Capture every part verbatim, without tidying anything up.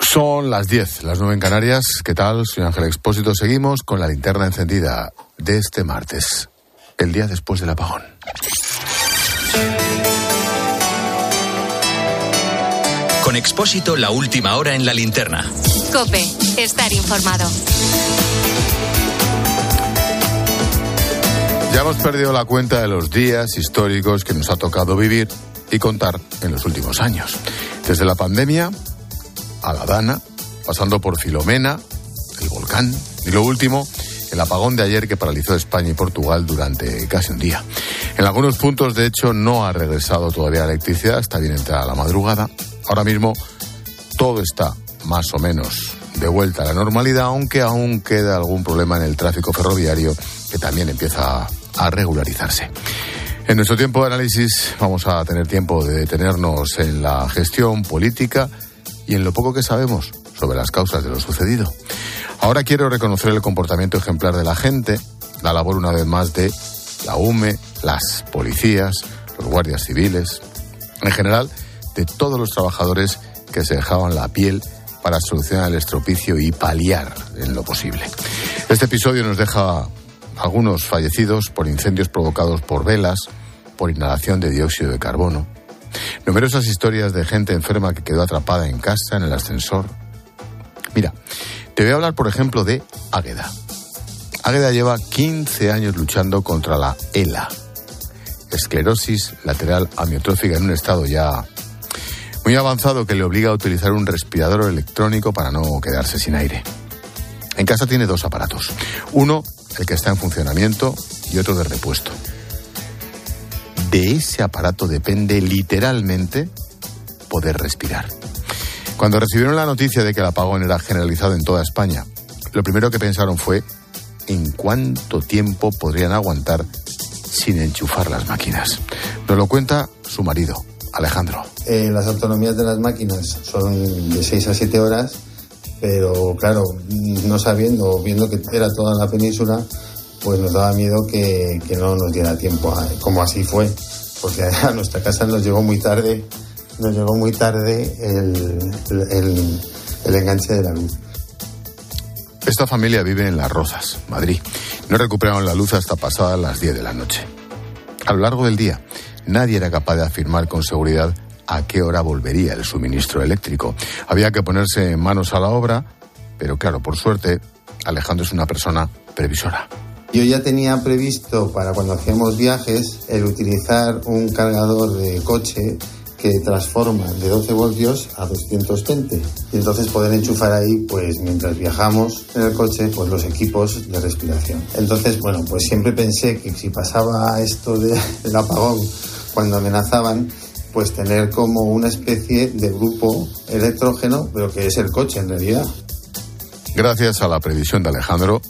Son las diez, las nueve en Canarias. ¿Qué tal? Soy Ángel Expósito. Seguimos con la linterna encendida de este martes, el día después del apagón. Con Expósito, la última hora en la linterna. COPE, estar informado. Ya hemos perdido la cuenta de los días históricos que nos ha tocado vivir y contar en los últimos años. Desde la pandemia a la Dana, pasando por Filomena, el volcán y lo último, el apagón de ayer que paralizó España y Portugal durante casi un día. En algunos puntos, de hecho, no ha regresado todavía la electricidad, está bien entrada la madrugada. Ahora mismo todo está más o menos de vuelta a la normalidad, aunque aún queda algún problema en el tráfico ferroviario que también empieza a regularizarse. En nuestro tiempo de análisis vamos a tener tiempo de detenernos en la gestión política y en lo poco que sabemos sobre las causas de lo sucedido. Ahora quiero reconocer el comportamiento ejemplar de la gente, la labor una vez más de la U M E, las policías, los guardias civiles, en general de todos los trabajadores que se dejaban la piel para solucionar el estropicio y paliar en lo posible. Este episodio nos deja algunos fallecidos por incendios provocados por velas, por inhalación de dióxido de carbono, numerosas historias de gente enferma que quedó atrapada en casa, en el ascensor. Mira, te voy a hablar, por ejemplo, de Águeda. Águeda lleva quince años luchando contra la ELA, esclerosis lateral amiotrófica, en un estado ya muy avanzado que le obliga a utilizar un respirador electrónico para no quedarse sin aire. En casa tiene dos aparatos. Uno, el que está en funcionamiento, y otro de repuesto. De ese aparato depende literalmente poder respirar. Cuando recibieron la noticia de que el apagón era generalizado en toda España, lo primero que pensaron fue en cuánto tiempo podrían aguantar sin enchufar las máquinas. Nos lo cuenta su marido, Alejandro. Eh, las autonomías de las máquinas son de seis a siete horas, pero claro, no sabiendo, viendo que era toda la península, pues nos daba miedo que, que no nos diera tiempo, a, como así fue, porque a nuestra casa nos llegó muy tarde, nos llegó muy tarde el, el, el enganche de la luz. Esta familia vive en Las Rozas, Madrid. No recuperaron la luz hasta pasadas las diez de la noche. A lo largo del día, nadie era capaz de afirmar con seguridad a qué hora volvería el suministro eléctrico. Había que ponerse manos a la obra, pero claro, por suerte, Alejandro es una persona previsora. Yo ya tenía previsto para cuando hacíamos viajes el utilizar un cargador de coche que transforma de doce voltios a doscientos veinte y entonces poder enchufar ahí, pues mientras viajamos en el coche, pues los equipos de respiración. Entonces, bueno, pues siempre pensé que si pasaba esto de, del apagón cuando amenazaban, pues tener como una especie de grupo electrógeno, pero que es el coche en realidad. Gracias a la previsión de Alejandro,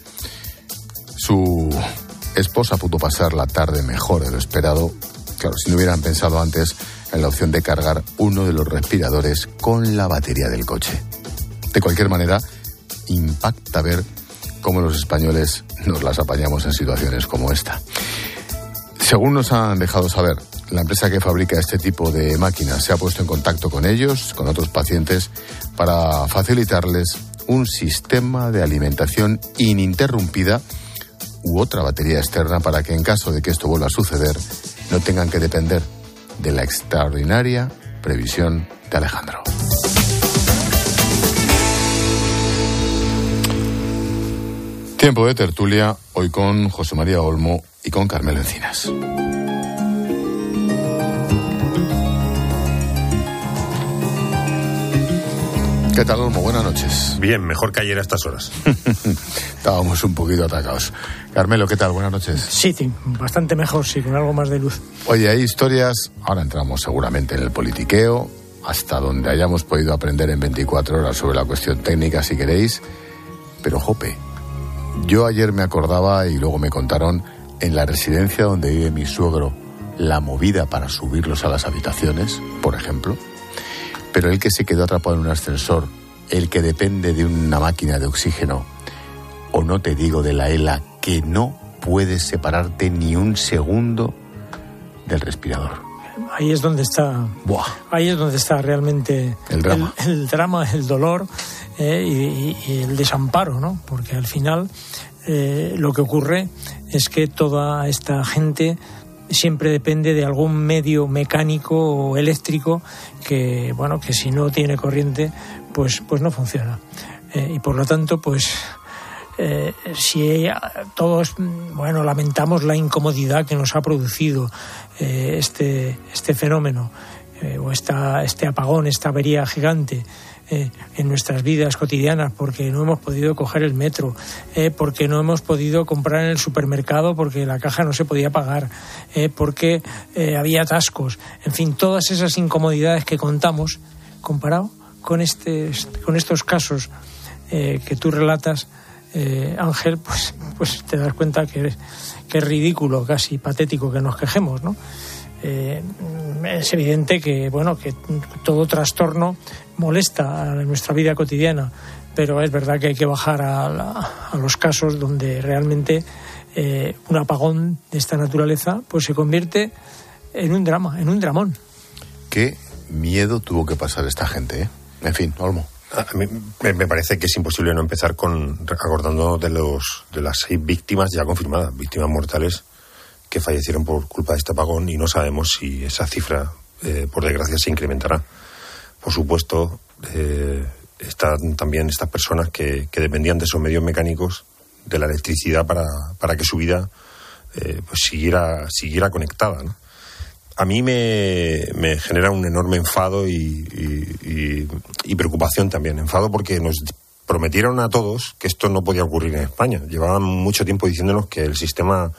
su esposa pudo pasar la tarde mejor de lo esperado. Claro, si no hubieran pensado antes en la opción de cargar uno de los respiradores con la batería del coche. De cualquier manera, impacta ver cómo los españoles nos las apañamos en situaciones como esta. Según nos han dejado saber, la empresa que fabrica este tipo de máquinas se ha puesto en contacto con ellos, con otros pacientes, para facilitarles un sistema de alimentación ininterrumpida u otra batería externa para que en caso de que esto vuelva a suceder no tengan que depender de la extraordinaria previsión de Alejandro. Tiempo de tertulia, hoy con José María Olmo y con Carmelo Encinas. ¿Qué tal, Olmo? Buenas noches. Bien, mejor que ayer a estas horas. Estábamos un poquito atacados. Carmelo, ¿qué tal? Buenas noches. Sí, sí, bastante mejor, sí, con algo más de luz. Oye, hay historias, ahora entramos seguramente en el politiqueo, hasta donde hayamos podido aprender en veinticuatro horas sobre la cuestión técnica, si queréis. Pero, jope, yo ayer me acordaba y luego me contaron en la residencia donde vive mi suegro la movida para subirlos a las habitaciones, por ejemplo. Pero el que se quedó atrapado en un ascensor, el que depende de una máquina de oxígeno, o no te digo de la ELA, que no puedes separarte ni un segundo del respirador. ahí es donde está, Buah. ahí es donde está realmente el drama, el, el, drama, el dolor eh, y, y el desamparo, ¿no? Porque al final eh, lo que ocurre es que toda esta gente siempre depende de algún medio mecánico o eléctrico que, bueno, que si no tiene corriente, pues, pues no funciona. Eh, y por lo tanto, pues eh, si todos, bueno, lamentamos la incomodidad que nos ha producido eh, este, este fenómeno eh, o esta, este apagón, esta avería gigante Eh, en nuestras vidas cotidianas, porque no hemos podido coger el metro, eh, porque no hemos podido comprar en el supermercado porque la caja no se podía pagar, eh, porque eh, había atascos, en fin, todas esas incomodidades que contamos, comparado con, este, con estos casos eh, que tú relatas, eh, Ángel, pues, pues te das cuenta que, que es ridículo, casi patético que nos quejemos, ¿no? Eh, es evidente que, bueno, que todo trastorno molesta a nuestra vida cotidiana, pero es verdad que hay que bajar a, la, a los casos donde realmente eh, un apagón de esta naturaleza pues se convierte en un drama, en un dramón. Qué miedo tuvo que pasar esta gente, ¿eh? En fin, Olmo. A mí me parece que es imposible no empezar con acordándonos de los de las seis víctimas ya confirmadas, víctimas mortales que fallecieron por culpa de este apagón, y no sabemos si esa cifra, eh, por desgracia, se incrementará. Por supuesto, eh, están también estas personas que, que dependían de esos medios mecánicos, de la electricidad, para, para que su vida eh, pues siguiera, siguiera conectada, ¿no? A mí me, me genera un enorme enfado y, y, y, y preocupación también. Enfado porque nos prometieron a todos que esto no podía ocurrir en España. Llevaban mucho tiempo diciéndonos que el sistema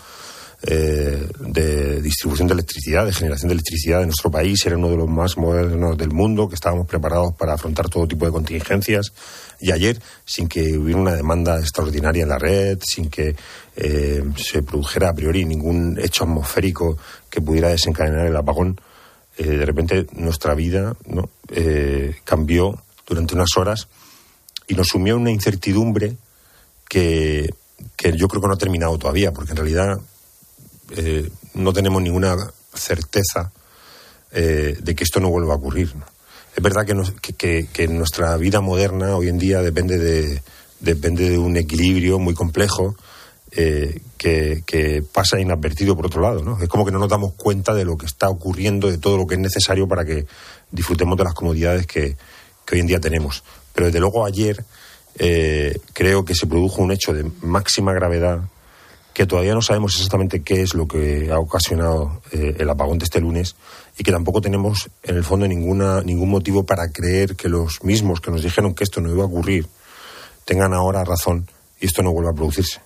Eh, de distribución de electricidad, de generación de electricidad de nuestro país era uno de los más modernos del mundo, que estábamos preparados para afrontar todo tipo de contingencias, y ayer, sin que hubiera una demanda extraordinaria en la red, sin que eh, se produjera a priori ningún hecho atmosférico que pudiera desencadenar el apagón, eh, de repente nuestra vida, ¿no? eh, cambió durante unas horas y nos sumió en una incertidumbre que, que yo creo que no ha terminado todavía, porque en realidad Eh, no tenemos ninguna certeza eh, de que esto no vuelva a ocurrir, ¿no? Es verdad que, nos, que, que, que nuestra vida moderna hoy en día depende de, depende de un equilibrio muy complejo eh, que, que pasa inadvertido por otro lado, ¿no? Es como que no nos damos cuenta de lo que está ocurriendo, de todo lo que es necesario para que disfrutemos de las comodidades que, que hoy en día tenemos. Pero desde luego ayer eh, creo que se produjo un hecho de máxima gravedad, que todavía no sabemos exactamente qué es lo que ha ocasionado eh, el apagón de este lunes, y que tampoco tenemos en el fondo ninguna ningún motivo para creer que los mismos que nos dijeron que esto no iba a ocurrir tengan ahora razón y esto no vuelva a producirse.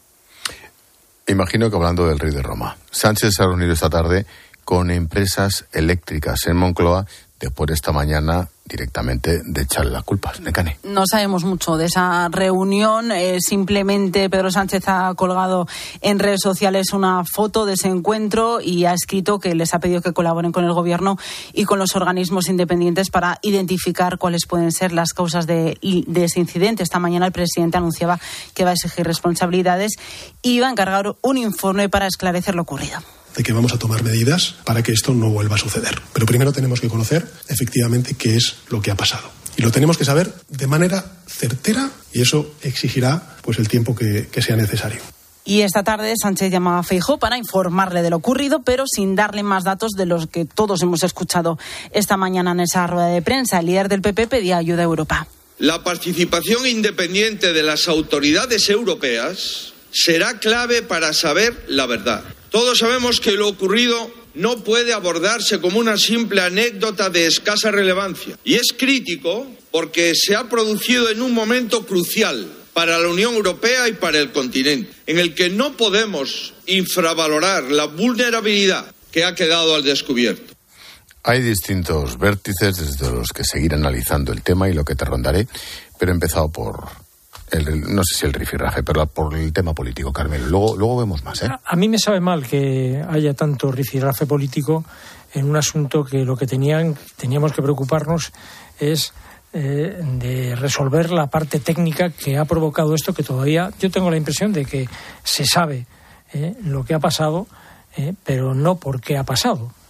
Imagino que hablando del Rey de Roma, Sánchez se ha reunido esta tarde con empresas eléctricas en Moncloa después de esta mañana directamente de echarle las culpas. Nekane. No sabemos mucho de esa reunión. Eh, simplemente Pedro Sánchez ha colgado en redes sociales una foto de ese encuentro y ha escrito que les ha pedido que colaboren con el gobierno y con los organismos independientes para identificar cuáles pueden ser las causas de, de ese incidente. Esta mañana el presidente anunciaba que va a exigir responsabilidades y va a encargar un informe para esclarecer lo ocurrido. De que vamos a tomar medidas para que esto no vuelva a suceder. Pero primero tenemos que conocer efectivamente qué es lo que ha pasado. Y lo tenemos que saber de manera certera, y eso exigirá pues el tiempo que, que sea necesario. Y esta tarde Sánchez llamaba a Feijóo para informarle de lo ocurrido, pero sin darle más datos de los que todos hemos escuchado esta mañana en esa rueda de prensa. El líder del P P pedía ayuda a Europa. La participación independiente de las autoridades europeas será clave para saber la verdad. Todos sabemos que lo ocurrido no puede abordarse como una simple anécdota de escasa relevancia. Y es crítico porque se ha producido en un momento crucial para la Unión Europea y para el continente, en el que no podemos infravalorar la vulnerabilidad que ha quedado al descubierto. Hay distintos vértices desde los que seguir analizando el tema y lo que te rondaré, pero he empezado por... El, no sé si el rifirrafe, pero por el tema político, Carmelo. Luego, luego vemos más, ¿eh? A, a mí me sabe mal que haya tanto rifirrafe político en un asunto que lo que tenían, teníamos que preocuparnos es eh, de resolver la parte técnica que ha provocado esto, que todavía yo tengo la impresión de que se sabe eh, lo que ha pasado, eh, pero no por qué ha pasado.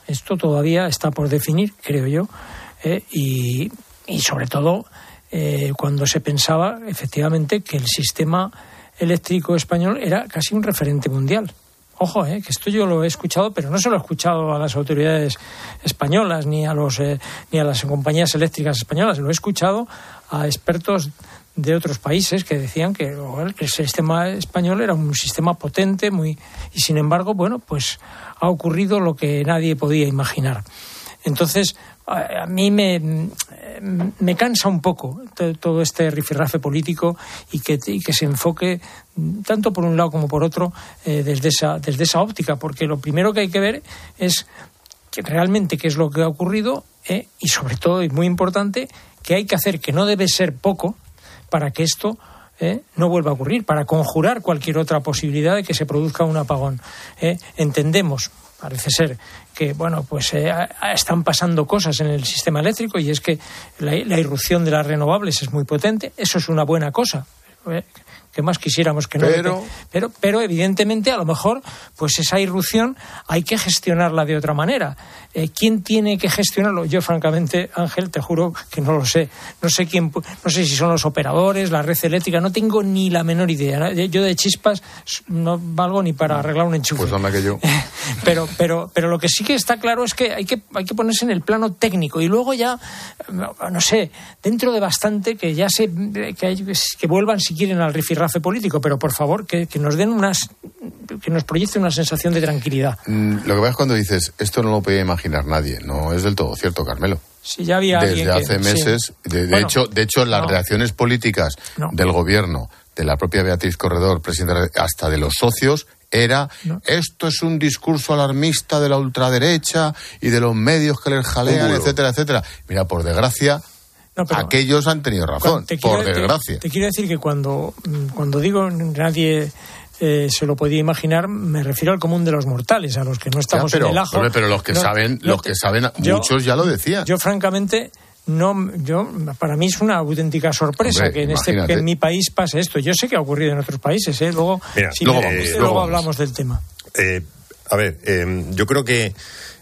Esto todavía está por definir, creo yo, eh, y, y sobre todo eh, cuando se pensaba efectivamente que el sistema eléctrico español era casi un referente mundial. Ojo, eh, que esto yo lo he escuchado, pero no se lo he escuchado a las autoridades españolas ni a los eh, ni a las compañías eléctricas españolas, lo he escuchado a expertos de otros países que decían que, bueno, que el sistema español era un sistema potente, muy y sin embargo, bueno, pues ha ocurrido lo que nadie podía imaginar. Entonces, a mí me, me cansa un poco todo este rifirrafe político y que, y que se enfoque tanto por un lado como por otro eh, desde esa, desde esa óptica, porque lo primero que hay que ver es que realmente qué es lo que ha ocurrido eh, y sobre todo, y muy importante, que hay que hacer, que no debe ser poco, para que esto eh, no vuelva a ocurrir, para conjurar cualquier otra posibilidad de que se produzca un apagón. Eh, entendemos, parece ser, que bueno, pues eh, están pasando cosas en el sistema eléctrico y es que la, la irrupción de las renovables es muy potente. Eso es una buena cosa. Eh, que más quisiéramos que no. Pero... pero pero evidentemente a lo mejor pues esa irrupción hay que gestionarla de otra manera. Eh, ¿Quién tiene que gestionarlo? Yo francamente, Ángel, te juro que no lo sé. No sé quién, no sé si son los operadores, la red eléctrica, no tengo ni la menor idea. Yo de chispas no valgo ni para arreglar un enchufe. Pues anda que yo. Pero pero pero lo que sí que está claro es que hay que hay que ponerse en el plano técnico y luego ya no sé, dentro de bastante que ya se que, hay, que vuelvan si quieren al rifirrafe político, pero por favor que, que nos den unas que nos proyecte una sensación de tranquilidad. Mm, lo que pasa es cuando dices esto no lo podía imaginar nadie, no es del todo cierto, Carmelo. Sí, ya había desde hace que, meses, sí. de, de bueno, hecho, de hecho las no. reacciones políticas no. del gobierno, de la propia Beatriz Corredor, presidenta, hasta de los socios, era no. esto es un discurso alarmista de la ultraderecha y de los medios que les jalean, uh, etcétera, etcétera. Mira, por desgracia, no, pero, aquellos han tenido razón, quiero, por desgracia. Te, te quiero decir que cuando, cuando digo nadie eh, se lo podía imaginar, me refiero al común de los mortales, a los que no estamos ya, pero, en el ajo. Hombre, pero los que no, saben, no, los que saben, yo, muchos ya lo decían. Yo, francamente, no, yo para mí es una auténtica sorpresa. Hombre, que en este que en mi país pase esto. Yo sé que ha ocurrido en otros países, ¿eh? Luego, Mira, si luego, me, vamos, eh, luego, luego vamos. hablamos del tema. Eh, a ver, eh, yo creo que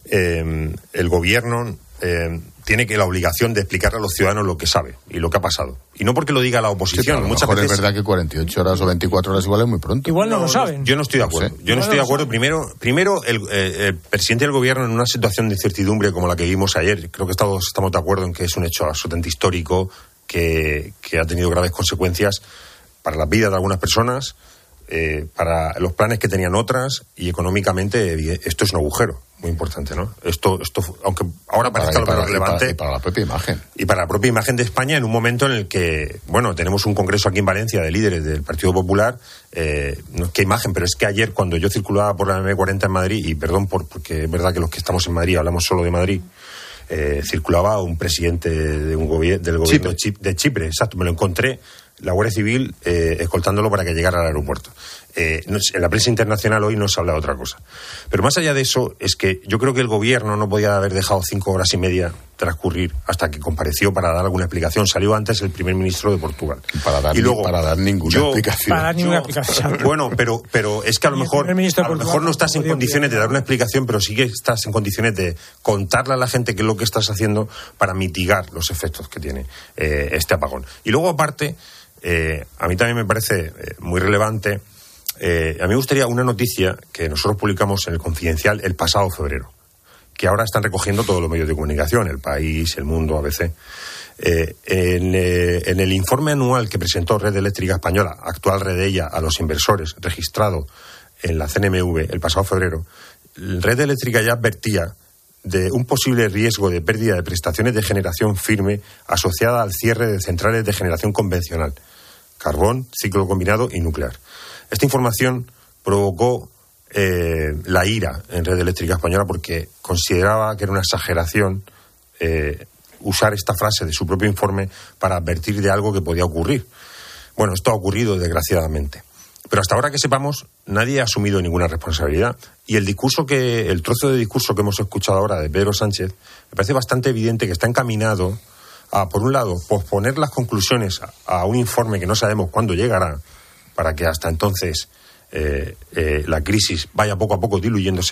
eh, el gobierno eh, tiene que la obligación de explicarle a los ciudadanos lo que sabe y lo que ha pasado. Y no porque lo diga la oposición. Sí, muchas veces es verdad que cuarenta y ocho horas o veinticuatro horas igual es muy pronto. Igual no, no lo saben. No, yo no estoy de acuerdo. No sé. Yo no, no estoy de acuerdo. Primero, primero el, eh, el presidente del gobierno, en una situación de incertidumbre como la que vimos ayer, creo que todos estamos de acuerdo en que es un hecho absolutamente histórico que, que ha tenido graves consecuencias para las vidas de algunas personas, eh, para los planes que tenían otras, y económicamente esto es un agujero muy importante, ¿no? Esto, esto aunque ahora parezca lo menos relevante. Y para, y para la propia imagen. Y para la propia imagen de España en un momento en el que, bueno, tenemos un congreso aquí en Valencia de líderes del Partido Popular. Eh, no, qué imagen, pero es que ayer cuando yo circulaba por la eme cuarenta en Madrid, y perdón por, porque es verdad que los que estamos en Madrid hablamos solo de Madrid, eh, circulaba un presidente de un gobier- del gobierno Chipre. de Chipre, exacto, me lo encontré, la Guardia Civil eh, escoltándolo para que llegara al aeropuerto. Eh, no, en la prensa internacional hoy no se habla de otra cosa. Pero más allá de eso, es que yo creo que el gobierno no podía haber dejado cinco horas y media transcurrir hasta que compareció para dar alguna explicación. Salió antes el primer ministro de Portugal. Para dar, y luego, para dar ninguna yo, explicación. Para dar ninguna yo, explicación. Bueno, pero, pero es que a lo mejor, a lo mejor no estás en condiciones de dar una explicación, pero sí que estás en condiciones de contarle a la gente qué es lo que estás haciendo para mitigar los efectos que tiene eh, este apagón. Y luego, aparte, eh, a mí también me parece eh, muy relevante. Eh, a mí me gustaría una noticia que nosotros publicamos en El Confidencial el pasado febrero, que ahora están recogiendo todos los medios de comunicación, El País, El Mundo, A B C. Eh, en, eh, en el informe anual que presentó Red Eléctrica Española, actual Redella, a los inversores, registrado en la C N M V el pasado febrero, Red Eléctrica ya advertía de un posible riesgo de pérdida de prestaciones de generación firme asociada al cierre de centrales de generación convencional, carbón, ciclo combinado y nuclear. Esta información provocó eh, la ira en Red Eléctrica Española porque consideraba que era una exageración eh, usar esta frase de su propio informe para advertir de algo que podía ocurrir. Bueno, esto ha ocurrido desgraciadamente. Pero hasta ahora que sepamos, nadie ha asumido ninguna responsabilidad. Y el discurso que, el trozo de discurso que hemos escuchado ahora de Pedro Sánchez, me parece bastante evidente que está encaminado a, por un lado, posponer las conclusiones a, a un informe que no sabemos cuándo llegará, para que hasta entonces eh, eh, la crisis vaya poco a poco diluyéndose,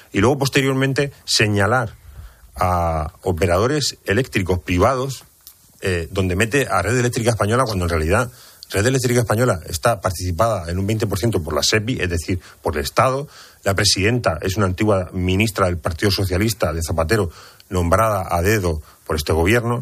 y luego posteriormente señalar a operadores eléctricos privados eh, donde mete a Red Eléctrica Española, cuando en realidad Red Eléctrica Española está participada en un veinte por ciento por la SEPI, es decir, por el Estado. La presidenta es una antigua ministra del Partido Socialista de Zapatero, nombrada a dedo por este gobierno.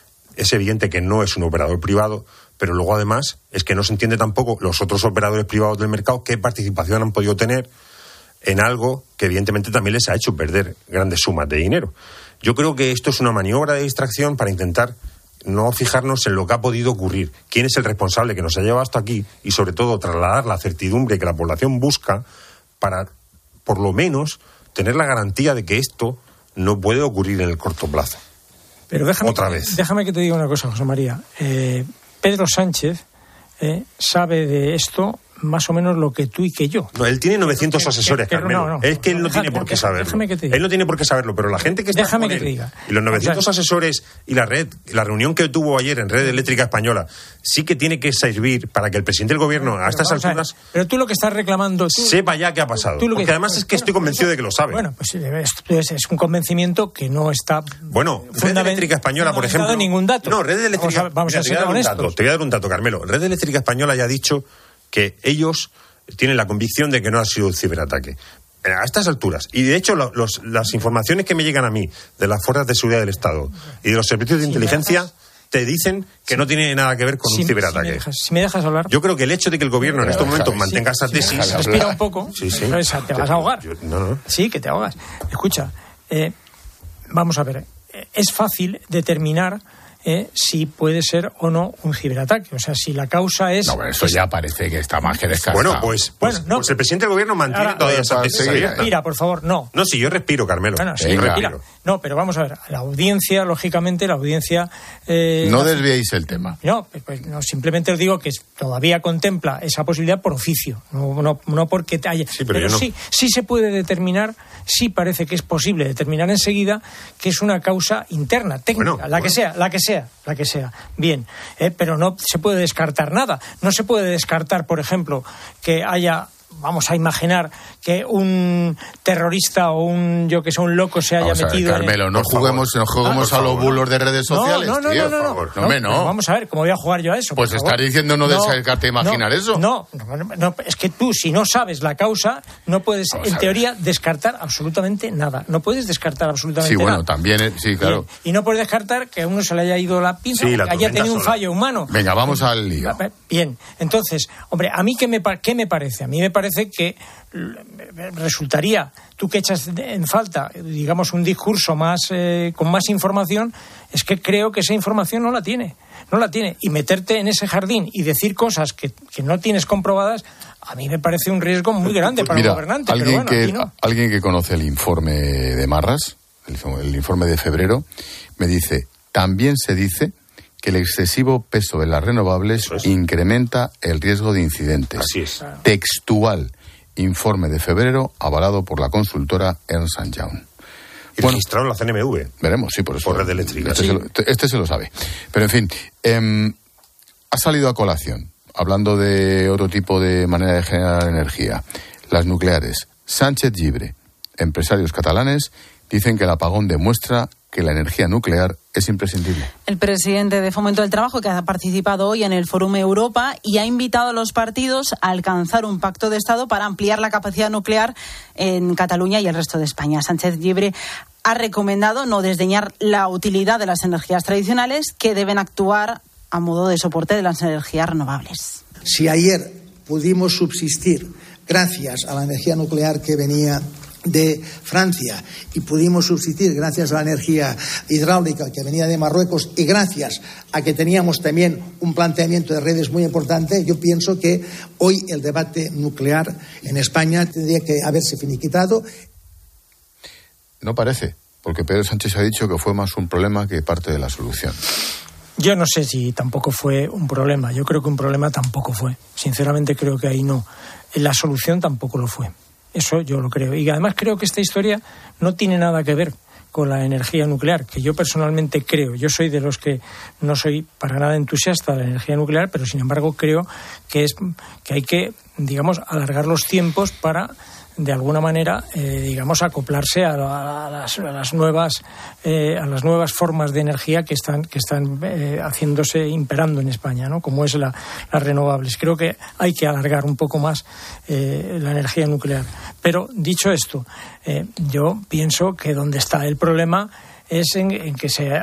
Es evidente que no es un operador privado, pero luego además es que no se entiende tampoco los otros operadores privados del mercado qué participación han podido tener en algo que evidentemente también les ha hecho perder grandes sumas de dinero. Yo creo que esto es una maniobra de distracción para intentar no fijarnos en lo que ha podido ocurrir, quién es el responsable que nos ha llevado hasta aquí y sobre todo trasladar la certidumbre que la población busca para, por lo menos, tener la garantía de que esto no puede ocurrir en el corto plazo. Pero déjame, Otra vez. déjame que te diga una cosa, José María. Eh, Pedro Sánchez eh, sabe de esto más o menos lo que tú y que yo. No, él tiene novecientos que, asesores, que, que, Carmelo. No, no, es que él no, no déjame, tiene por qué déjame, saberlo. Déjame que te diga. Él no tiene por qué saberlo, pero la gente que está déjame con que él, te diga. y los novecientos o sea, asesores y la red, la reunión que tuvo ayer en Red Eléctrica Española, sí que tiene que servir para que el presidente del gobierno a estas alturas... A pero tú lo que estás reclamando... Tú, sepa ya qué ha pasado. Tú lo que, porque además es que estoy convencido de que lo sabe. Bueno, pues es, es un convencimiento que no está... Bueno, Red Eléctrica Española, por ejemplo... ningún dato. No, Red Eléctrica... Vamos a, vamos mira, a ser te voy a honestos. Dato, te voy a dar un dato, Carmelo. Red Eléctrica Española ya ha dicho que ellos tienen la convicción de que no ha sido un ciberataque. A estas alturas. Y de hecho, los, las informaciones que me llegan a mí de las fuerzas de seguridad del Estado y de los servicios de inteligencia te dicen que no tiene nada que ver con si, un ciberataque. Si me, dejas, si me dejas hablar... Yo creo que el hecho de que el gobierno en estos momentos mantenga esa tesis... Si respira un poco, sí, sí. te vas a ahogar. Yo, no, no. Sí, que te ahogas. Escucha, eh, vamos a ver. Es fácil determinar... Eh, si puede ser o no un ciberataque. O sea, si la causa es... No, pero eso es, ya parece que está más que descartado. Bueno, pues, pues, bueno, no, pues el presidente del gobierno mantiene ahora, todavía esa tesis abierta. Respira, por favor, no. No, si yo respiro, Carmelo. Bueno, sí, Venga. respira. No, pero vamos a ver, la audiencia, lógicamente, la audiencia... Eh, no desviéis el tema. No, pues, no, simplemente os digo que todavía contempla esa posibilidad por oficio, no, no, no porque haya... Sí, pero, pero no. sí, sí se puede determinar, sí parece que es posible determinar enseguida que es una causa interna, técnica, bueno, la bueno. que sea, la que sea, la que sea. Bien, eh, pero no se puede descartar nada. No se puede descartar, por ejemplo, que haya... Vamos a imaginar que un terrorista o un, yo que sé, un loco se haya vamos metido... A ver, Carmelo, en... no juguemos, no juguemos ah, a los favor. bulos de redes sociales, no, no, tío. no, no, no, no, no, no, no. Vamos a ver, ¿cómo voy a jugar yo a eso? Pues estar diciendo no descartarte imaginar no, eso. No, no, no, es que tú, si no sabes la causa, no puedes, vamos en teoría, descartar absolutamente nada. No puedes descartar absolutamente sí, nada. bueno, también, es, sí, claro. Y, y no puedes descartar que a uno se le haya ido la pinza, sí, la que haya tenido un sola. fallo humano. Venga, vamos al lío. Bien, entonces, hombre, ¿a mí qué me, qué me parece? A mí me parece que resultaría, tú que echas en falta, digamos, un discurso más eh, con más información, es que creo que esa información no la tiene, no la tiene. Y meterte en ese jardín y decir cosas que, que no tienes comprobadas, a mí me parece un riesgo muy grande para Mira, el gobernante. Alguien, pero bueno, que, aquí no. alguien que conoce el informe de Marras, el, el informe de febrero, me dice, también se dice que el excesivo peso de las renovables es. incrementa el riesgo de incidentes. Así es. Textual. Informe de febrero avalado por la consultora Ernst and Young. Y Bueno, registraron la C N M V. Veremos, sí, por eso. Por Red Eléctrica. Este, Sí. se lo, este se lo sabe. Pero en fin, eh, ha salido a colación, hablando de otro tipo de manera de generar energía. Las nucleares. Sánchez Llibre, empresarios catalanes, dicen que el apagón demuestra que la energía nuclear es imprescindible. El presidente de Fomento del Trabajo, que ha participado hoy en el Fórum Europa y ha invitado a los partidos a alcanzar un pacto de Estado para ampliar la capacidad nuclear en Cataluña y el resto de España. Sánchez Llibre ha recomendado no desdeñar la utilidad de las energías tradicionales, que deben actuar a modo de soporte de las energías renovables. Si ayer pudimos subsistir gracias a la energía nuclear que venía de Francia y pudimos subsistir gracias a la energía hidráulica que venía de Marruecos y gracias a que teníamos también un planteamiento de redes muy importante, yo pienso que hoy el debate nuclear en España tendría que haberse finiquitado. No parece, porque Pedro Sánchez ha dicho que fue más un problema que parte de la solución. Yo no sé si tampoco fue un problema. Yo creo que un problema tampoco fue. Sinceramente creo que ahí no. La solución tampoco lo fue. Eso yo lo creo. Y además creo que esta historia no tiene nada que ver con la energía nuclear, que yo personalmente creo. Yo soy de los que no soy para nada entusiasta de la energía nuclear, pero sin embargo creo que es que hay que, digamos, alargar los tiempos para de alguna manera, eh, digamos, acoplarse a, a, las, a las nuevas eh, a las nuevas formas de energía que están que están eh, haciéndose imperando en España, ¿no? Como es la, las renovables. Creo que hay que alargar un poco más eh, la energía nuclear. Pero dicho esto, eh, yo pienso que donde está el problema es en, en que se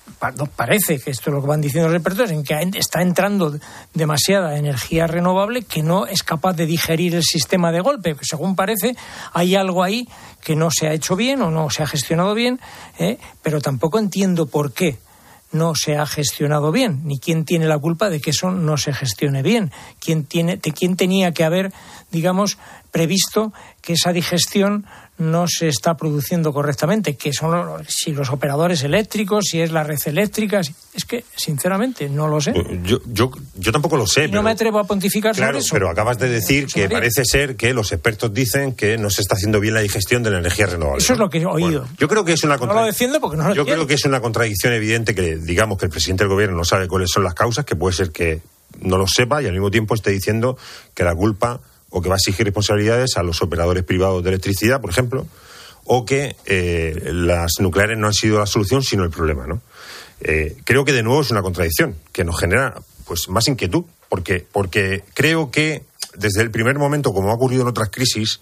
parece que esto es lo que van diciendo los expertos, en que está entrando demasiada energía renovable que no es capaz de digerir el sistema de golpe. Según parece, hay algo ahí que no se ha hecho bien o no se ha gestionado bien, ¿eh? Pero tampoco entiendo por qué no se ha gestionado bien, ni quién tiene la culpa de que eso no se gestione bien, quién tiene, de quién tenía que haber, digamos, previsto que esa digestión no se está produciendo correctamente, que son los, si los operadores eléctricos, si es la red eléctrica, es que sinceramente no lo sé. Yo yo, yo tampoco lo sé. Y no pero, me atrevo a pontificar claro, sobre eso. Pero acabas de decir que parece ser que los expertos dicen que no se está haciendo bien la digestión de la energía renovable. Eso es lo que he oído. Bueno, yo creo que es una contra... No lo defiendo porque no lo Yo entiendo. creo que es una contradicción evidente que digamos que el presidente del gobierno no sabe cuáles son las causas, que puede ser que no lo sepa y al mismo tiempo esté diciendo que la culpa o que va a exigir responsabilidades a los operadores privados de electricidad, por ejemplo, o que eh, las nucleares no han sido la solución, sino el problema, ¿no? Eh, creo que de nuevo es una contradicción que nos genera pues más inquietud, porque, porque creo que desde el primer momento, como ha ocurrido en otras crisis,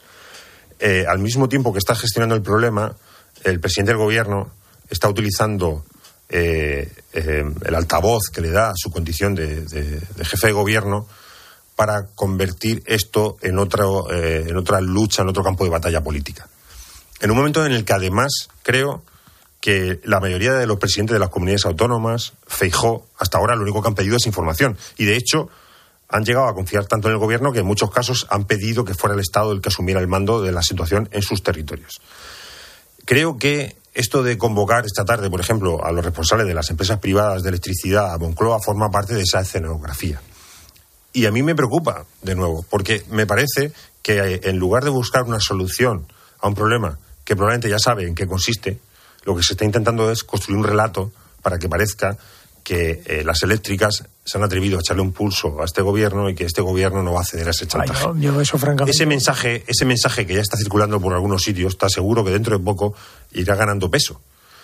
eh, al mismo tiempo que está gestionando el problema, el presidente del gobierno está utilizando eh, eh, el altavoz que le da su condición de, de, de jefe de gobierno para convertir esto en otra, eh, en otra lucha, en otro campo de batalla política. En un momento en el que además creo que la mayoría de los presidentes de las comunidades autónomas, Feijóo, hasta ahora lo único que han pedido es información. Y de hecho han llegado a confiar tanto en el gobierno que en muchos casos han pedido que fuera el Estado el que asumiera el mando de la situación en sus territorios. Creo que esto de convocar esta tarde, por ejemplo, a los responsables de las empresas privadas de electricidad a Moncloa forma parte de esa escenografía. Y a mí me preocupa, de nuevo, porque me parece que en lugar de buscar una solución a un problema que probablemente ya sabe en qué consiste, lo que se está intentando es construir un relato para que parezca que eh, las eléctricas se han atrevido a echarle un pulso a este gobierno y que este gobierno no va a ceder a ese chantaje. Ay, yo, yo eso, francamente... Ese mensaje, ese mensaje que ya está circulando por algunos sitios, está seguro que dentro de poco irá ganando peso.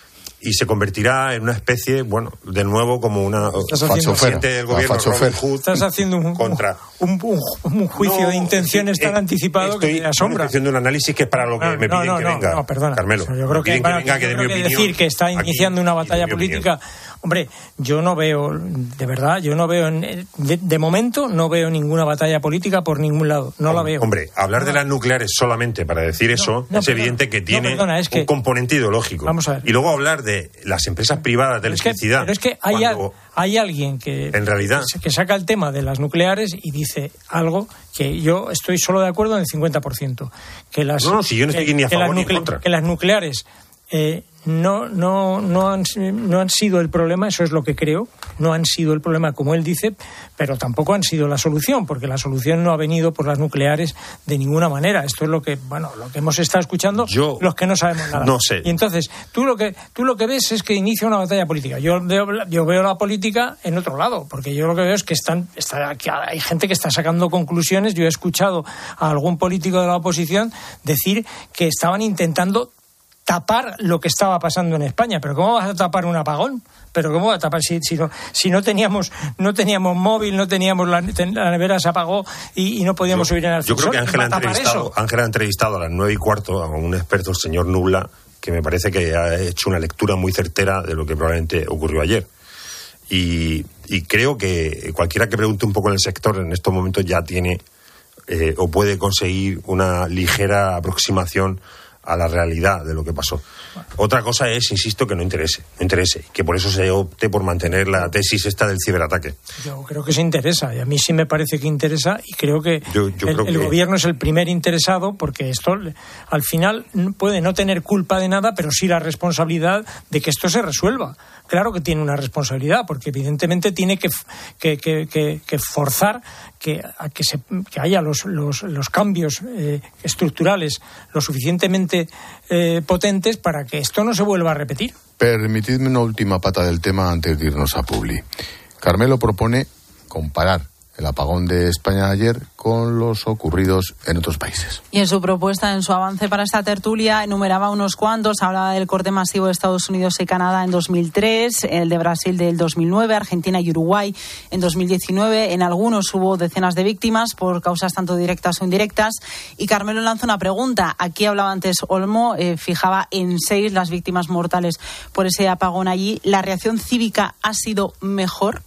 Y se convertirá en una especie, bueno, de nuevo como una presidente del gobierno Robin Hood. Estás haciendo un, contra... un, un, un juicio no, de intenciones tan eh, anticipado que te asombra. Estoy haciendo un análisis que es para lo que no, me piden no, no, que venga. No, perdona. Carmelo. Yo creo que, para, que, venga, que, que, de mi que opinión, decir que está iniciando una batalla política. Hombre, yo no veo, de verdad, yo no veo, de, de momento no veo ninguna batalla política por ningún lado. No hombre, la veo. Hombre, hablar no. de las nucleares solamente para decir eso no, no, es perdona, evidente que tiene no, perdona, es que, un componente ideológico. Vamos a ver. Y luego hablar de las empresas privadas de electricidad. Pero es que hay, cuando, a, hay alguien que, en realidad, que saca el tema de las nucleares y dice algo que yo estoy solo de acuerdo en el cincuenta por ciento. Que las, no, no, si yo no estoy que, ni a favor ni en nucle- contra. Que las nucleares eh, no, no, no, han, no han sido el problema, eso es lo que creo, no han sido el problema como él dice, pero tampoco han sido la solución, porque la solución no ha venido por las nucleares de ninguna manera. Esto es lo que, bueno, lo que hemos estado escuchando yo, los que no sabemos nada. No sé. Y entonces, tú lo que tú lo que ves es que inicia una batalla política. Yo veo, yo veo la política en otro lado, porque yo lo que veo es que están está, que hay gente que está sacando conclusiones. Yo he escuchado a algún político de la oposición decir que estaban intentando tapar lo que estaba pasando en España. Pero ¿cómo vas a tapar un apagón? Pero ¿cómo vas a tapar si, si, no, si no teníamos no teníamos móvil, no teníamos la, la nevera se apagó y, y no podíamos yo, subir en el ascensor? Yo creo que Ángel ha entrevistado, Ángel ha entrevistado a las nueve y cuarto a un experto, el señor Nubla, que me parece que ha hecho una lectura muy certera de lo que probablemente ocurrió ayer. Y, y creo que cualquiera que pregunte un poco en el sector en estos momentos ya tiene eh, o puede conseguir una ligera aproximación a la realidad de lo que pasó. Bueno. Otra cosa es, insisto, que no interese, no interese, que por eso se opte por mantener la tesis esta del ciberataque. Yo creo que se interesa, y a mí sí me parece que interesa, y creo que yo, yo el, creo el que... gobierno es el primer interesado, porque esto al final puede no tener culpa de nada, pero sí la responsabilidad de que esto se resuelva. Claro que tiene una responsabilidad, porque evidentemente tiene que, que, que, que, que forzar que, a que, se, que haya los, los, los cambios eh, estructurales lo suficientemente eh, potentes para que esto no se vuelva a repetir. Permitidme una última pata del tema antes de irnos a Publi. Carmelo propone comparar el apagón de España ayer con los ocurridos en otros países. Y en su propuesta, en su avance para esta tertulia, enumeraba unos cuantos. Hablaba del corte masivo de Estados Unidos y Canadá en dos mil tres, el de Brasil del dos mil nueve, Argentina y Uruguay en dos mil diecinueve. En algunos hubo decenas de víctimas por causas tanto directas o indirectas. Y Carmelo lanza una pregunta. Aquí hablaba antes Olmo, eh, fijaba en seis las víctimas mortales por ese apagón allí. ¿La reacción cívica ha sido mejor?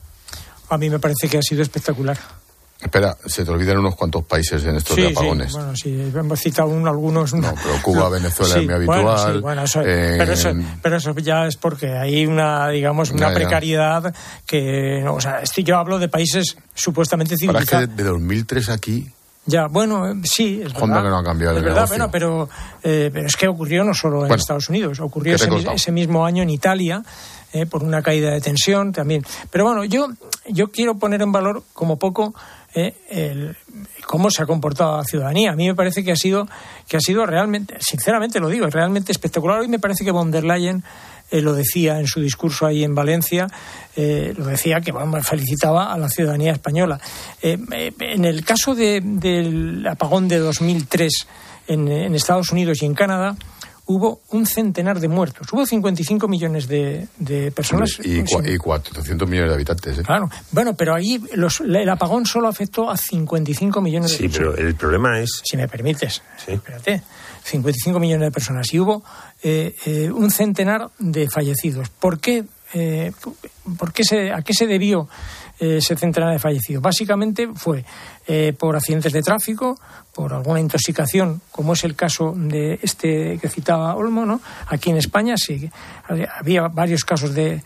A mí me parece que ha sido espectacular. Espera, se te olvidan unos cuantos países en estos sí, de apagones. Sí, bueno, sí, hemos citado un, algunos. No, pero Cuba, Venezuela sí, es muy habitual. Bueno, sí, bueno, eso, eh, pero, eso, pero eso ya es porque hay una, digamos, una ya, precariedad ya. que, no, o sea, estoy, yo hablo de países supuestamente civilizados. Para que de, de dos mil tres aquí. Ya, bueno, sí, es Honda verdad. que no ha cambiado el es verdad, negocio. Bueno, pero, eh, pero es que ocurrió no solo en bueno, Estados Unidos, ocurrió ese, ese mismo año en Italia. Eh, por una caída de tensión también. Pero bueno, yo, yo quiero poner en valor como poco eh, el, cómo se ha comportado la ciudadanía. A mí me parece que ha sido que ha sido realmente, sinceramente lo digo, realmente espectacular. Hoy me parece que von der Leyen eh, lo decía en su discurso ahí en Valencia, eh, lo decía que bueno, felicitaba a la ciudadanía española. Eh, eh, en el caso de, del apagón de dos mil tres en, en Estados Unidos y en Canadá, hubo un centenar de muertos. Hubo cincuenta y cinco millones de, de personas. Y, cu- y cuatrocientos millones de habitantes. ¿eh? Claro. Bueno, pero ahí los, el apagón solo afectó a cincuenta y cinco millones sí, de personas. Sí, pero el problema es... Si me permites, ¿sí? Espérate. cincuenta y cinco millones de personas. Y hubo eh, eh, un centenar de fallecidos. ¿Por qué? Eh, ¿por qué se, ¿A qué se debió eh, ese centenar de fallecidos? Básicamente fue eh, por accidentes de tráfico, por alguna intoxicación, como es el caso de este que citaba Olmo, ¿no? Aquí en España sí había varios casos de,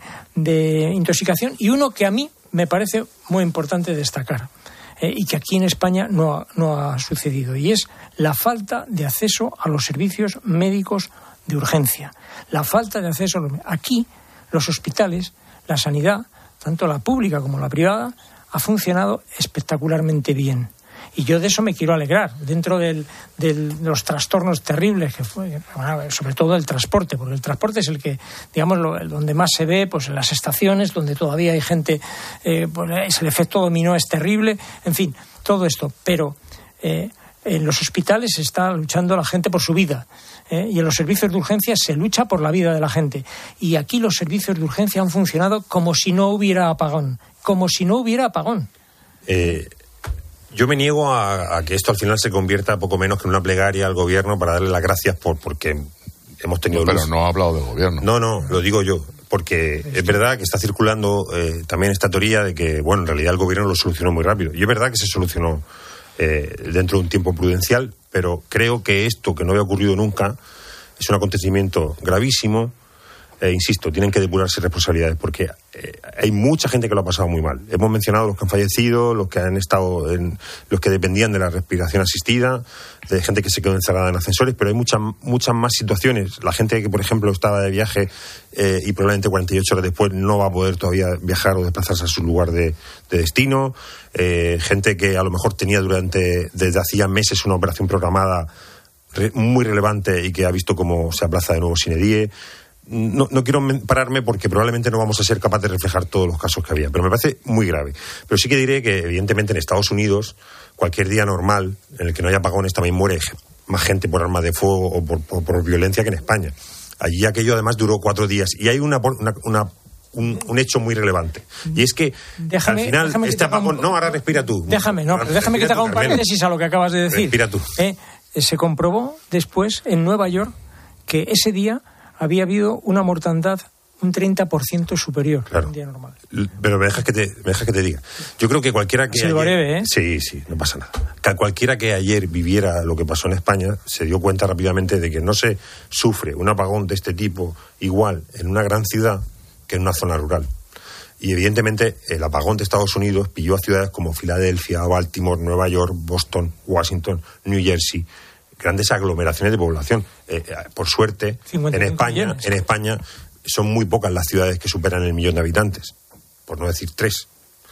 de intoxicación y uno que a mí me parece muy importante destacar eh, y que aquí en España no ha, no ha sucedido, y es la falta de acceso a los servicios médicos de urgencia. La falta de acceso a los... Aquí los hospitales, la sanidad, tanto la pública como la privada, ha funcionado espectacularmente bien. Y yo de eso me quiero alegrar, dentro del, del, de los trastornos terribles que fue, sobre todo el transporte, porque el transporte es el que, digamos, lo, donde más se ve, pues en las estaciones, donde todavía hay gente, eh, pues el efecto dominó es terrible, en fin, todo esto. Pero eh, en los hospitales se está luchando la gente por su vida, eh, y en los servicios de urgencia se lucha por la vida de la gente. Y aquí los servicios de urgencia han funcionado como si no hubiera apagón, como si no hubiera apagón. Eh... Yo me niego a, a que esto al final se convierta poco menos que en una plegaria al gobierno para darle las gracias por porque hemos tenido no, luz. Pero no ha hablado del gobierno. No, no, lo digo yo. Porque es verdad que está circulando eh, también esta teoría de que, bueno, en realidad el gobierno lo solucionó muy rápido. Y es verdad que se solucionó eh, dentro de un tiempo prudencial, pero creo que esto, que no había ocurrido nunca, es un acontecimiento gravísimo. Eh, insisto, tienen que depurarse responsabilidades porque eh, hay mucha gente que lo ha pasado muy mal. Hemos mencionado los que han fallecido, los que han estado en, los que dependían de la respiración asistida, de gente que se quedó encerrada en ascensores, pero hay muchas muchas más situaciones. La gente que, por ejemplo, estaba de viaje eh, y probablemente cuarenta y ocho horas después no va a poder todavía viajar o desplazarse a su lugar de, de destino. Eh, gente que a lo mejor tenía durante desde hacía meses una operación programada re, muy relevante y que ha visto cómo se aplaza de nuevo sine die. No, no quiero pararme porque probablemente no vamos a ser capaces de reflejar todos los casos que había, pero me parece muy grave. Pero sí que diré que, evidentemente, en Estados Unidos, cualquier día normal en el que no haya apagones también muere más gente por armas de fuego o por, por, por violencia que en España. Allí aquello además duró cuatro días. Y hay una, una, una un, un hecho muy relevante. Y es que déjame, al final déjame este apagón... Un... No, ahora respira tú. Déjame, no, pero déjame que te haga un paréntesis a lo que acabas de decir. Respira tú. Eh, se comprobó después en Nueva York que ese día había habido una mortandad un treinta por ciento superior claro. a un día normal. Pero me dejas que te, me dejas que te diga. Yo creo que cualquiera que... Sí, ayer, breve, ¿eh? Sí, sí, no pasa nada. Que cualquiera que ayer viviera lo que pasó en España se dio cuenta rápidamente de que no se sufre un apagón de este tipo igual en una gran ciudad que en una zona rural. Y evidentemente el apagón de Estados Unidos pilló a ciudades como Filadelfia, Baltimore, Nueva York, Boston, Washington, New Jersey, grandes aglomeraciones de población. Eh, por suerte, en España, millones. en España son muy pocas las ciudades que superan el millón de habitantes, por no decir tres.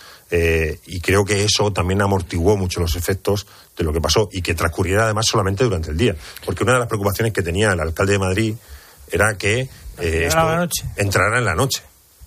Eh, y creo que eso también amortiguó mucho los efectos de lo que pasó y que transcurriera además solamente durante el día. Porque una de las preocupaciones que tenía el alcalde de Madrid era que eh, esto la noche. entrara en la noche.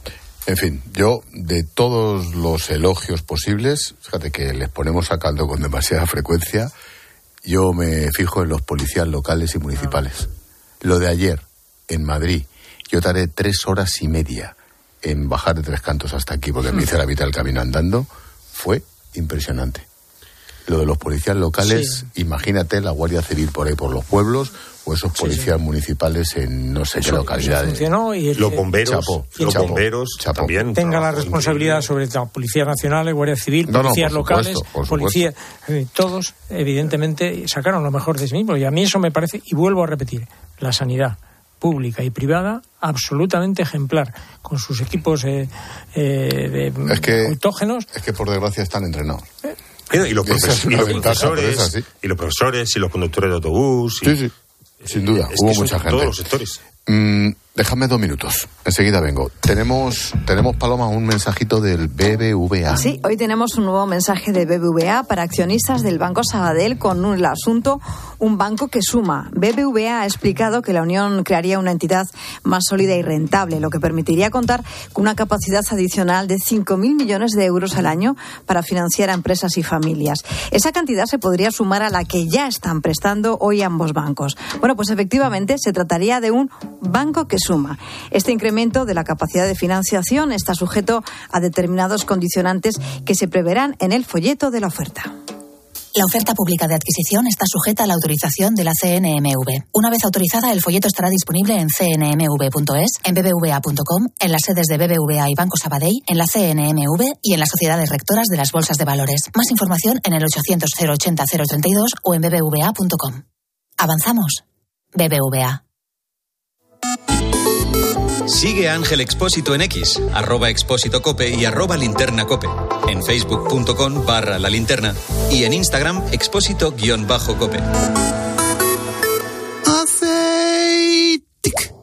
En fin, yo de todos los elogios posibles, fíjate que les ponemos a caldo con demasiada frecuencia, yo me fijo en los policías locales y municipales. Lo de ayer, en Madrid, yo tardé tres horas y media en bajar de Tres Cantos hasta aquí, porque me hice la mitad del camino andando, fue impresionante. Lo de los policías locales, sí. Imagínate la Guardia Civil por ahí por los pueblos, o esos policías sí, sí. municipales en no sé eso, qué localidades. Funcionó y el, los bomberos, chapo, los chapo, bomberos chapo. también. Tenga la responsabilidad sobre la Policía Nacional, Guardia Civil, no, policías no, locales, supuesto, policías, eh, todos evidentemente sacaron lo mejor de sí mismos, y a mí eso me parece, y vuelvo a repetir, la sanidad pública y privada absolutamente ejemplar, con sus equipos eh, eh, de es que, autógenos. Es que por desgracia están entrenados. Eh, Y los, profes- y, los profesores, y los profesores y los conductores de autobús. Y, sí, sí, sin duda, es hubo que mucha gente. Todos los sectores. Mm, déjame dos minutos, enseguida vengo. Tenemos, tenemos Paloma, un mensajito del B B V A. Sí, hoy tenemos un nuevo mensaje de B B V A para accionistas del Banco Sabadell con un, el asunto un banco que suma. B B V A ha explicado que la unión crearía una entidad más sólida y rentable, lo que permitiría contar con una capacidad adicional de cinco mil millones de euros al año para financiar a empresas y familias. Esa cantidad se podría sumar a la que ya están prestando hoy ambos bancos. Bueno, pues efectivamente se trataría de un banco que suma. Este incremento de la capacidad de financiación está sujeto a determinados condicionantes que se preverán en el folleto de la oferta. La oferta pública de adquisición está sujeta a la autorización de la C N M V. Una vez autorizada, el folleto estará disponible en c n m v punto es, en b b v a punto com, en las sedes de B B V A y Banco Sabadell, en la C N M V y en las sociedades rectoras de las bolsas de valores. Más información en el ochocientos cero ochenta cero treinta y dos o en b b v a punto com. Avanzamos. B B V A. Sigue a Ángel Expósito en X, arroba Expósito Cope y arroba Linterna Cope, en facebook.com barra la linterna y en Instagram Expósito guión bajo Cope. Aceitic.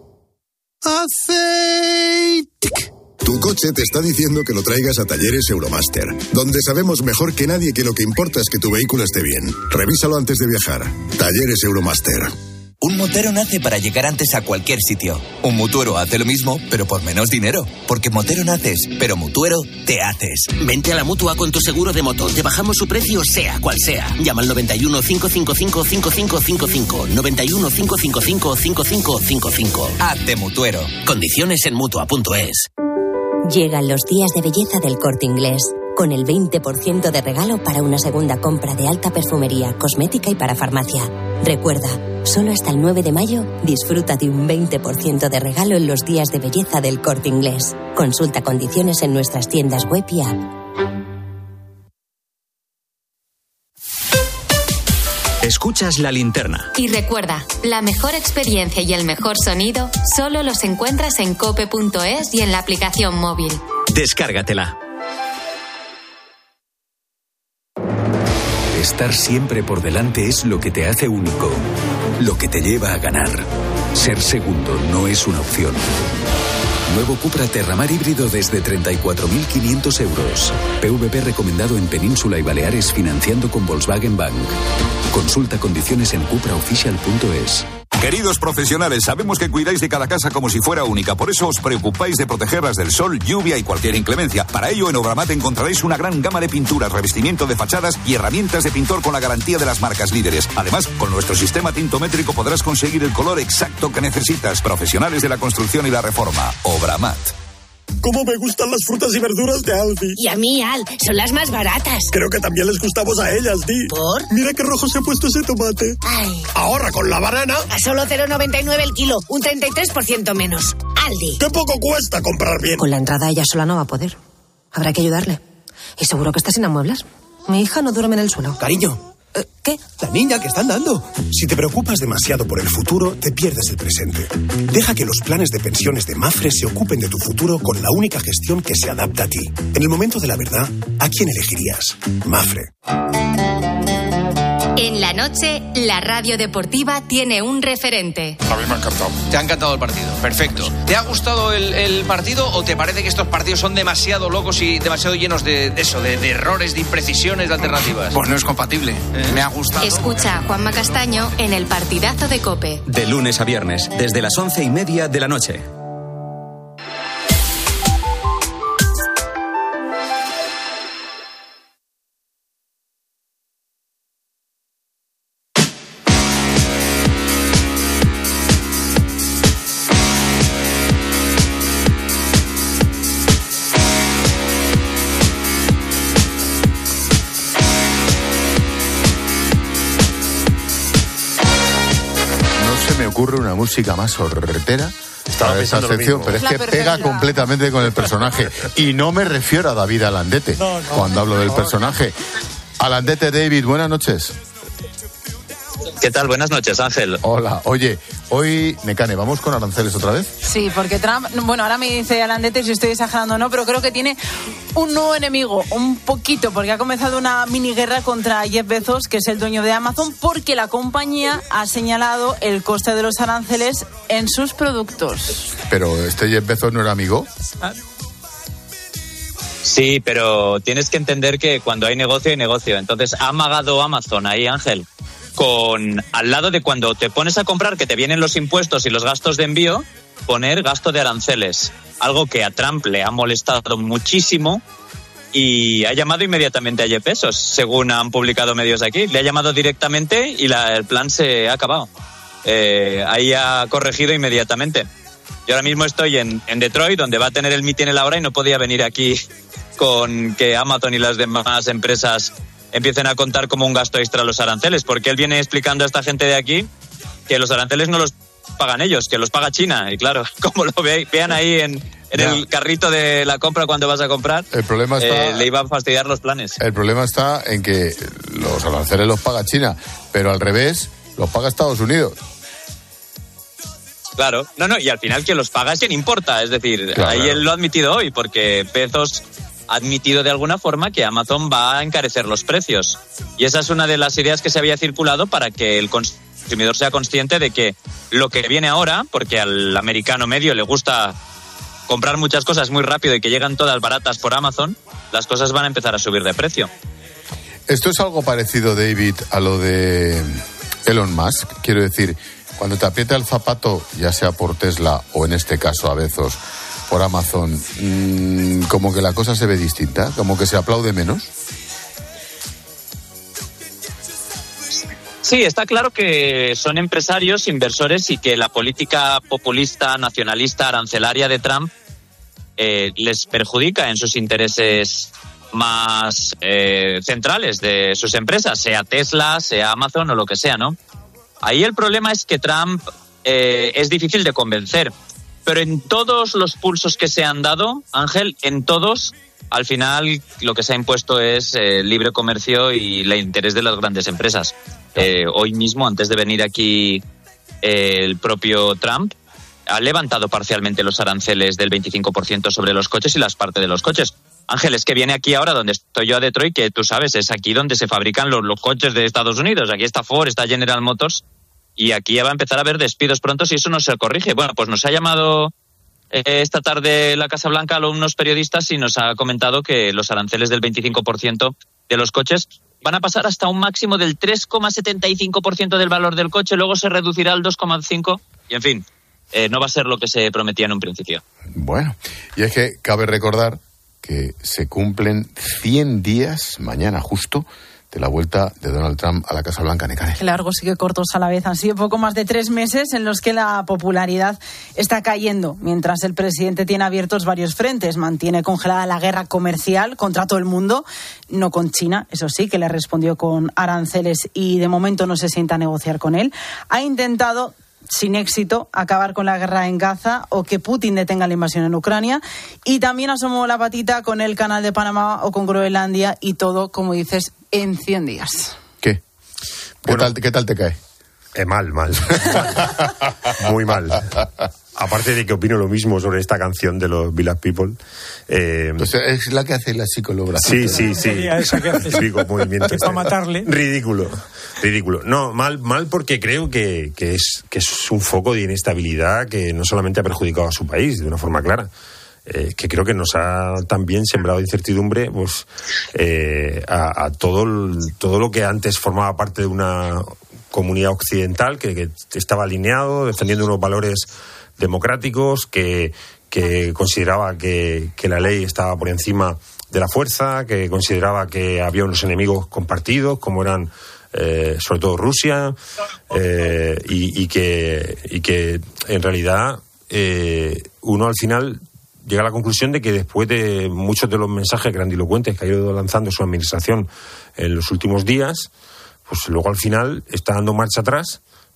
Aceitic. Tu coche te está diciendo que lo traigas a Talleres Euromaster, donde sabemos mejor que nadie que lo que importa es que tu vehículo esté bien. Revísalo antes de viajar. Talleres Euromaster. Un motero nace para llegar antes a cualquier sitio. Un mutuero hace lo mismo, pero por menos dinero. Porque motero naces, pero mutuero te haces. Vente a la Mutua con tu seguro de moto. Te bajamos su precio, sea cual sea. Llama al noventa y uno, cinco cinco cinco, cinco cinco cinco cinco. noventa y uno, cinco cinco cinco, cinco cinco cinco cinco. Hazte mutuero. Condiciones en Mutua punto es. Llegan los días de belleza del Corte Inglés, con el veinte por ciento de regalo para una segunda compra de alta perfumería, cosmética y para farmacia. Recuerda, solo hasta el nueve de mayo disfruta de un veinte por ciento de regalo en los días de belleza del Corte Inglés. Consulta condiciones en nuestras tiendas web y app. Escuchas La Linterna. Y recuerda, la mejor experiencia y el mejor sonido solo los encuentras en cope punto es y en la aplicación móvil. Descárgatela. Estar siempre por delante es lo que te hace único, lo que te lleva a ganar. Ser segundo no es una opción. Nuevo Cupra Terramar híbrido desde treinta y cuatro mil quinientos euros. P V P recomendado en Península y Baleares financiando con Volkswagen Bank. Consulta condiciones en cupra oficial punto es. Queridos profesionales, sabemos que cuidáis de cada casa como si fuera única, por eso os preocupáis de protegerlas del sol, lluvia y cualquier inclemencia. Para ello, en Obramat encontraréis una gran gama de pinturas, revestimiento de fachadas y herramientas de pintor con la garantía de las marcas líderes. Además, con nuestro sistema tintométrico podrás conseguir el color exacto que necesitas. Profesionales de la construcción y la reforma. Obramat. ¡Cómo me gustan las frutas y verduras de Aldi! Y a mí, Al, son las más baratas. Creo que también les gustamos a ellas, Di. ¿Por? Mira qué rojo se ha puesto ese tomate. Ay. Ahorra con la banana. A solo cero coma noventa y nueve el kilo, un treinta y tres por ciento menos. Aldi. ¡Qué poco cuesta comprar bien! Con la entrada ella sola no va a poder. Habrá que ayudarle. Y seguro que está sin amueblas. Mi hija no duerme en el suelo. Cariño. Eh, ¿Qué? La niña que están dando. Si te preocupas demasiado por el futuro, te pierdes el presente. Deja que los planes de pensiones de Mafre se ocupen de tu futuro con la única gestión que se adapta a ti. En el momento de la verdad, ¿a quién elegirías? Mafre. En la noche, la radio deportiva tiene un referente. A mí me ha encantado. Te ha encantado el partido, perfecto. ¿Te ha gustado el, el partido o te parece que estos partidos son demasiado locos y demasiado llenos de, de eso, de, de errores, de imprecisiones, de alternativas? Pues no es compatible, eh. me ha gustado. Escucha a Juanma Castaño en el partidazo de COPE. De lunes a viernes, desde las once y media de la noche. ocurre una música más horretera Estaba para esa pensando lo sección, mismo. pero es La que perfecta. pega completamente con el personaje. Y no me refiero a David Alandete No, no, cuando hablo del no. personaje. Alandete, David, buenas noches. ¿Qué tal? Buenas noches, Ángel. Hola. Oye, hoy, Nekane, ¿vamos con aranceles otra vez? Sí, porque Trump, bueno, ahora me dice Alandete si estoy exagerando o no, pero creo que tiene un nuevo enemigo, un poquito, porque ha comenzado una mini guerra contra Jeff Bezos, que es el dueño de Amazon, porque la compañía ha señalado el coste de los aranceles en sus productos. Pero este Jeff Bezos no era amigo. Sí, pero tienes que entender que cuando hay negocio, hay negocio. Entonces, ha amagado Amazon ahí, Ángel, con al lado de cuando te pones a comprar, que te vienen los impuestos y los gastos de envío, poner gasto de aranceles. Algo que a Trump le ha molestado muchísimo y ha llamado inmediatamente a Jeff Bezos, según han publicado medios de aquí. Le ha llamado directamente y la, el plan se ha acabado. Eh, ahí ha corregido inmediatamente. Yo ahora mismo estoy en, en Detroit, donde va a tener el meeting en la hora y no podía venir aquí con que Amazon y las demás empresas empiecen a contar como un gasto extra los aranceles, porque él viene explicando a esta gente de aquí que los aranceles no los pagan ellos, que los paga China. Y claro, como lo ve, vean ahí en, en el carrito de la compra cuando vas a comprar, el problema está, eh, le iba a fastidiar los planes. El problema está en que los aranceles los paga China, pero al revés, los paga Estados Unidos. Claro, no, no, y al final quien los paga es quien importa, es decir, Claro, ahí claro. él lo ha admitido hoy, porque Bezos ha admitido de alguna forma que Amazon va a encarecer los precios. Y esa es una de las ideas que se había circulado para que el consumidor sea consciente de que lo que viene ahora, porque al americano medio le gusta comprar muchas cosas muy rápido y que llegan todas baratas por Amazon, las cosas van a empezar a subir de precio. Esto es algo parecido, David, a lo de Elon Musk. Quiero decir, cuando te aprieta el zapato, ya sea por Tesla o en este caso a Bezos, por Amazon, mmm, como que la cosa se ve distinta, como que se aplaude menos. Sí, está claro que son empresarios, inversores y que la política populista, nacionalista, arancelaria de Trump eh, les perjudica en sus intereses más eh, centrales de sus empresas, sea Tesla, sea Amazon o lo que sea, ¿no? Ahí el problema es que Trump eh, es difícil de convencer, pero en todos los pulsos que se han dado, Ángel, en todos, al final lo que se ha impuesto es eh, libre comercio y el interés de las grandes empresas. Eh, hoy mismo, antes de venir aquí, eh, el propio Trump ha levantado parcialmente los aranceles del veinticinco por ciento sobre los coches y las partes de los coches. Ángel, es que viene aquí ahora donde estoy yo a Detroit, que tú sabes, es aquí donde se fabrican los, los coches de Estados Unidos. Aquí está Ford, está General Motors, y aquí ya va a empezar a haber despidos pronto si eso no se corrige. Bueno, pues nos ha llamado eh, esta tarde la Casa Blanca a unos periodistas y nos ha comentado que los aranceles del veinticinco por ciento de los coches van a pasar hasta un máximo del tres coma setenta y cinco por ciento del valor del coche, luego se reducirá al dos coma cinco por ciento y, en fin, eh, no va a ser lo que se prometía en un principio. Bueno, y es que cabe recordar que se cumplen cien días, mañana justo, de la vuelta de Donald Trump a la Casa Blanca. Nekane. Qué largos y qué cortos a la vez. Han sido poco más de tres meses en los que la popularidad está cayendo, mientras el presidente tiene abiertos varios frentes. Mantiene congelada la guerra comercial contra todo el mundo, no con China, eso sí, que le respondió con aranceles y de momento no se sienta a negociar con él. Ha intentado, sin éxito, acabar con la guerra en Gaza o que Putin detenga la invasión en Ucrania, y también asomó la patita con el Canal de Panamá o con Groenlandia, y todo, como dices, en cien días. ¿Qué? ¿Qué, Bueno, tal, ¿Qué tal te cae? Eh, mal, mal. Muy mal. Aparte de que opino lo mismo sobre esta canción de los Village People. Eh, Pues es la que hace la psicóloga. Sí, sí, sí. Esa que hace. Típico movimiento. Para matarle. Ridículo, ridículo. No, mal, mal porque creo que, que, es, que es un foco de inestabilidad que no solamente ha perjudicado a su país de una forma clara, eh, que creo que nos ha también sembrado incertidumbre pues, eh, a, a todo, el, todo lo que antes formaba parte de una comunidad occidental que, que estaba alineado, defendiendo unos valores democráticos, que, que consideraba que, que la ley estaba por encima de la fuerza, que consideraba que había unos enemigos compartidos, como eran eh, sobre todo Rusia, eh, y, y, que, y que en realidad eh, uno al final llega a la conclusión de que después de muchos de los mensajes grandilocuentes que ha ido lanzando su administración en los últimos días, pues luego al final está dando marcha atrás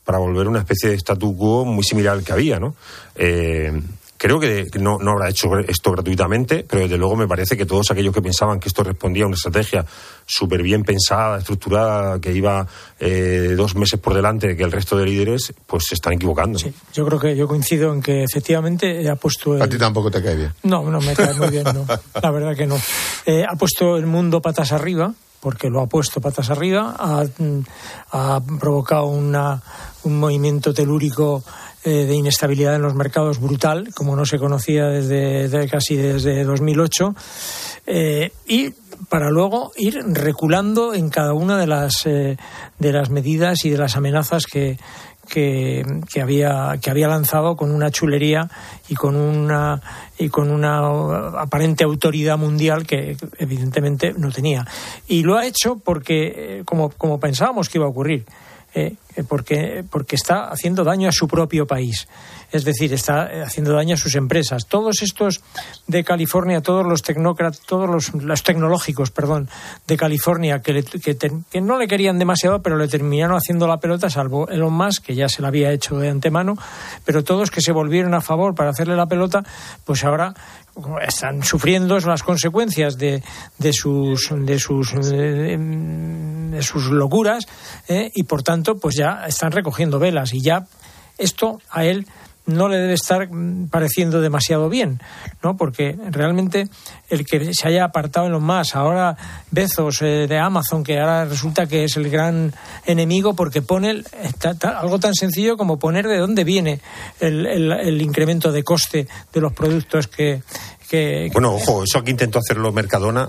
para volver a una especie de statu quo muy similar al que había, ¿no? Eh, creo que no, no habrá hecho esto gratuitamente, pero desde luego me parece que todos aquellos que pensaban que esto respondía a una estrategia súper bien pensada, estructurada, que iba eh, dos meses por delante que el resto de líderes, pues se están equivocando. Sí, yo creo que yo coincido en que efectivamente ha puesto... El... ¿A ti tampoco te cae bien? No, no me cae muy bien, no. La verdad que no. Eh, ha puesto el mundo patas arriba, porque lo ha puesto patas arriba, ha, ha provocado una, un movimiento telúrico eh, de inestabilidad en los mercados brutal, como no se conocía desde, desde casi desde dos mil ocho, eh, y para luego ir reculando en cada una de las eh, de las medidas y de las amenazas que Que, que había que había lanzado con una chulería y con una y con una aparente autoridad mundial que evidentemente no tenía, y lo ha hecho porque como como pensábamos que iba a ocurrir, eh, porque porque está haciendo daño a su propio país. Es decir, está haciendo daño a sus empresas. Todos estos de California, todos los tecnócratas, todos los, los tecnológicos, perdón, de California, que, le, que, te, que no le querían demasiado, pero le terminaron haciendo la pelota, salvo Elon Musk, que ya se la había hecho de antemano, pero todos que se volvieron a favor para hacerle la pelota, pues ahora están sufriendo las consecuencias de, de sus de sus de, de sus locuras, eh, y por tanto pues ya están recogiendo velas, y ya esto a él no le debe estar pareciendo demasiado bien, ¿no? Porque realmente el que se haya apartado en lo más, ahora Bezos eh, de Amazon, que ahora resulta que es el gran enemigo porque pone el, ta, ta, algo tan sencillo como poner de dónde viene el, el, el incremento de coste de los productos que... que bueno, ojo, eso aquí intentó hacerlo Mercadona,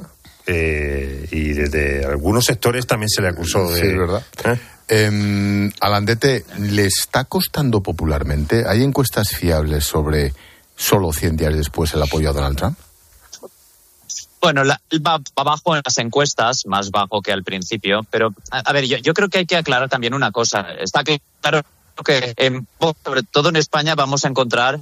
eh, y desde algunos sectores también se le acusó de... Sí, ¿verdad? ¿Eh? Eh, Alandete, ¿le está costando popularmente? ¿Hay encuestas fiables sobre solo cien días después el apoyo a Donald Trump? Bueno, la, va, va bajo en las encuestas, más bajo que al principio, pero a, a ver, yo, yo creo que hay que aclarar también una cosa. Está claro que en, sobre todo en España vamos a encontrar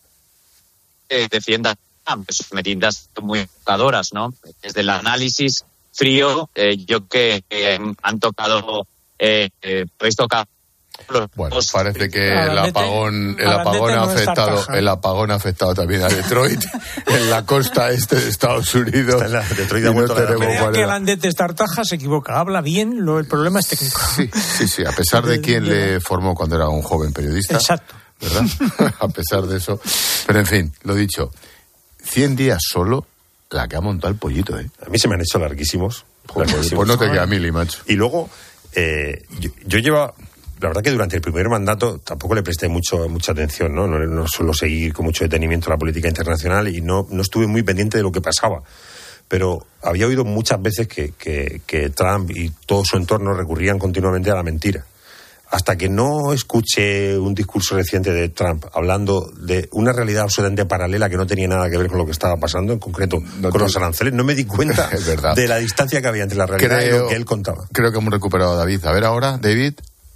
que defiendan pues, medidas muy educadoras, ¿no? Desde el análisis frío, eh, yo que eh, han tocado... Eh, eh, habéis tocado. Bueno, parece que el apagón, el apagón ha afectado, el apagón ha afectado también a Detroit, en la costa este de Estados Unidos. La, Detroit y no tenemos manera. Que Alandete Estartaja se equivoca, habla bien, lo, el problema es técnico. Sí, sí, sí, a pesar de quien le formó cuando era un joven periodista. Exacto. ¿Verdad? A pesar de eso. Pero en fin, lo dicho, cien días solo, la que ha montado el pollito, ¿eh? A mí se me han hecho larguísimos. Joder, larguísimos. Pues no te queda mili, macho. Y luego... Eh, yo, yo llevo, la verdad que durante el primer mandato tampoco le presté mucho mucha atención, ¿no? No, no suelo seguir con mucho detenimiento la política internacional y no, no estuve muy pendiente de lo que pasaba. Pero había oído muchas veces que, que, que Trump y todo su entorno recurrían continuamente a la mentira. Hasta que no escuché un discurso reciente de Trump hablando de una realidad absolutamente paralela que no tenía nada que ver con lo que estaba pasando, en concreto no, con los aranceles, no me di cuenta de la distancia que había entre la realidad creo, y lo que él contaba. Creo que hemos recuperado a David. A ver ahora, David.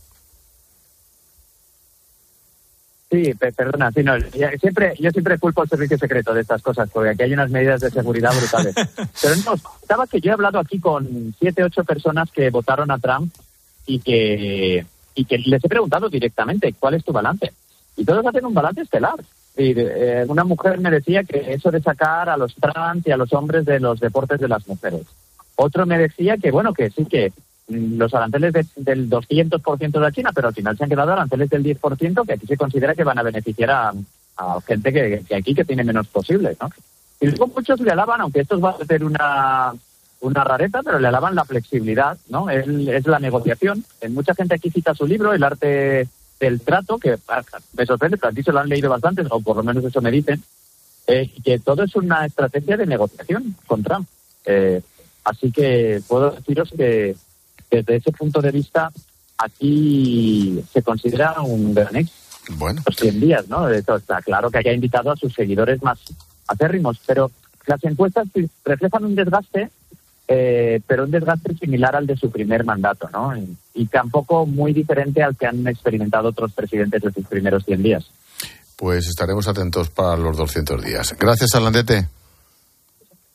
Sí, perdona, sí, no, siempre, yo siempre culpo al servicio secreto de estas cosas, porque aquí hay unas medidas de seguridad brutales. Pero no, estaba que yo he hablado aquí con siete, ocho personas que votaron a Trump y que... y que les he preguntado directamente cuál es tu balance. Y todos hacen un balance estelar. Y eh, una mujer me decía que eso de sacar a los trans y a los hombres de los deportes de las mujeres. Otro me decía que, bueno, que sí, que mm, los aranceles de, del doscientos por ciento de la China, pero al final se han quedado aranceles del diez por ciento, que aquí se considera que van a beneficiar a, a gente que, que aquí que tiene menos posible, ¿no? Y luego muchos le alaban, aunque esto va a ser una... una rareza, pero le alaban la flexibilidad, ¿no? Él, es la negociación. En mucha gente aquí cita su libro, El arte del trato, que me sorprende, pero a ti se lo han leído bastante, o por lo menos eso me dicen, eh, que todo es una estrategia de negociación con Trump. Eh, así que puedo deciros que desde ese punto de vista aquí se considera un gran éxito. Bueno. Los cien días, ¿no? Esto está claro que haya invitado a sus seguidores más acérrimos, pero las encuestas reflejan un desgaste, eh, pero un desgaste similar al de su primer mandato, ¿no? Y, y tampoco muy diferente al que han experimentado otros presidentes de sus primeros cien días. Pues estaremos atentos para los doscientos días. Gracias, Alandete.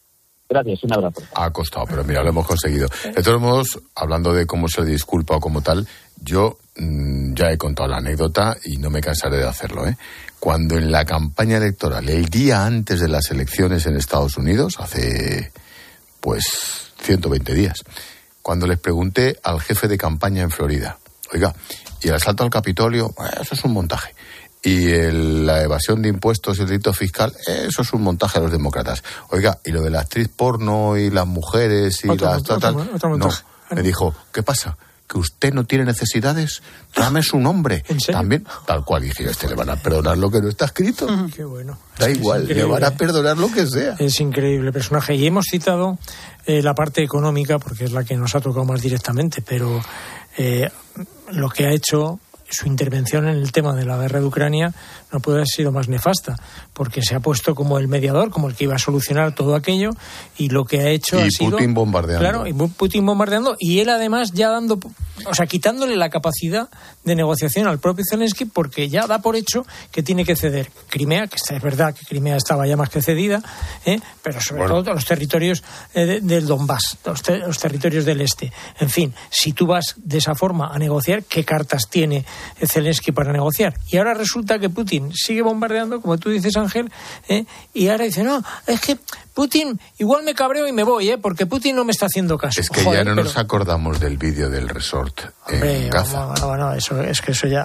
Gracias, un abrazo. Ha costado, pero mira, lo hemos conseguido. De todos modos, hablando de cómo se disculpa o como tal, yo mmm, ya he contado la anécdota y no me cansaré de hacerlo, ¿eh? Cuando en la campaña electoral, el día antes de las elecciones en Estados Unidos, hace pues ciento veinte días, cuando les pregunté al jefe de campaña en Florida, oiga, y el asalto al Capitolio, bueno, eso es un montaje. Y el, la evasión de impuestos y el delito fiscal, eso es un montaje a los demócratas. Oiga, y lo de la actriz porno y las mujeres y otro, las... otro, tal, otro, otro no, me dijo, ¿qué pasa? ¿Que usted no tiene necesidades? Dame su nombre. ¿En serio? También, tal cual, dije, a este le van a perdonar lo que no está escrito. Qué bueno. Da Es igual, le van a perdonar lo que sea. Es increíble personaje. Y hemos citado eh, la parte económica, porque es la que nos ha tocado más directamente, pero eh, lo que ha hecho... su intervención en el tema de la guerra de Ucrania no puede haber sido más nefasta, porque se ha puesto como el mediador, como el que iba a solucionar todo aquello, y lo que ha hecho y ha sido... Putin bombardeando. Claro, y Putin bombardeando, y él además ya dando... O sea, quitándole la capacidad de negociación al propio Zelensky, porque ya da por hecho que tiene que ceder Crimea, que es verdad que Crimea estaba ya más que cedida, ¿eh? Pero sobre bueno. todo los territorios eh, de, del Donbass, los, te, los territorios del este. En fin, si tú vas de esa forma a negociar, ¿qué cartas tiene Zelensky para negociar? Y ahora resulta que Putin sigue bombardeando, como tú dices, Ángel, ¿eh? Y ahora dice, no, es que Putin, igual me cabreo y me voy, ¿eh? Porque Putin no me está haciendo caso. Es que Joder, ya no pero... nos acordamos del vídeo del resort Hombre, en Gaza. Bueno, bueno, eso, es que eso ya...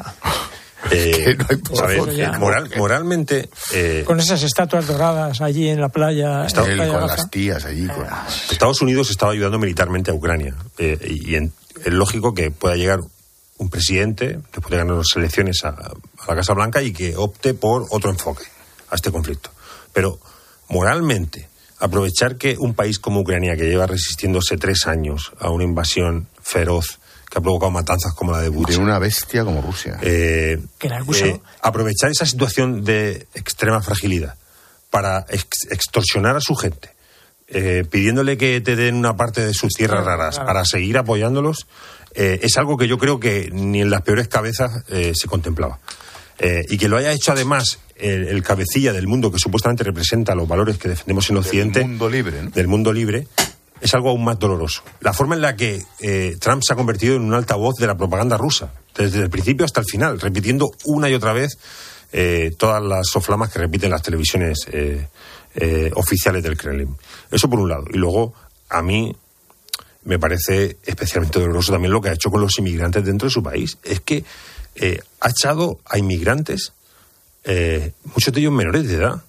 Eh, no hay a ver, ya. moral, moralmente... Eh, con esas estatuas doradas allí en la playa... Está en la él, playa con Gaza. las tías allí. Con... Estados Unidos estaba ayudando militarmente a Ucrania. Eh, y en, es lógico que pueda llegar un presidente, después de ganar las elecciones, a, a la Casa Blanca y que opte por otro enfoque a este conflicto. Pero moralmente, aprovechar que un país como Ucrania, que lleva resistiéndose tres años a una invasión feroz, que ha provocado matanzas como la de Bucha. De una bestia como Rusia. Eh, que la eh, aprovechar esa situación de extrema fragilidad para ex- extorsionar a su gente, eh, pidiéndole que te den una parte de sus tierras claro, raras claro. para seguir apoyándolos, eh, es algo que yo creo que ni en las peores cabezas eh, se contemplaba. Eh, y que lo haya hecho además el, el cabecilla del mundo que supuestamente representa los valores que defendemos en Occidente. Del mundo libre, ¿no? Del mundo libre. Es algo aún más doloroso. La forma en la que eh, Trump se ha convertido en un altavoz de la propaganda rusa, desde el principio hasta el final, repitiendo una y otra vez eh, todas las soflamas que repiten las televisiones eh, eh, oficiales del Kremlin. Eso por un lado. Y luego, a mí me parece especialmente doloroso también lo que ha hecho con los inmigrantes dentro de su país. Es que eh, ha echado a inmigrantes, eh, muchos de ellos menores de edad,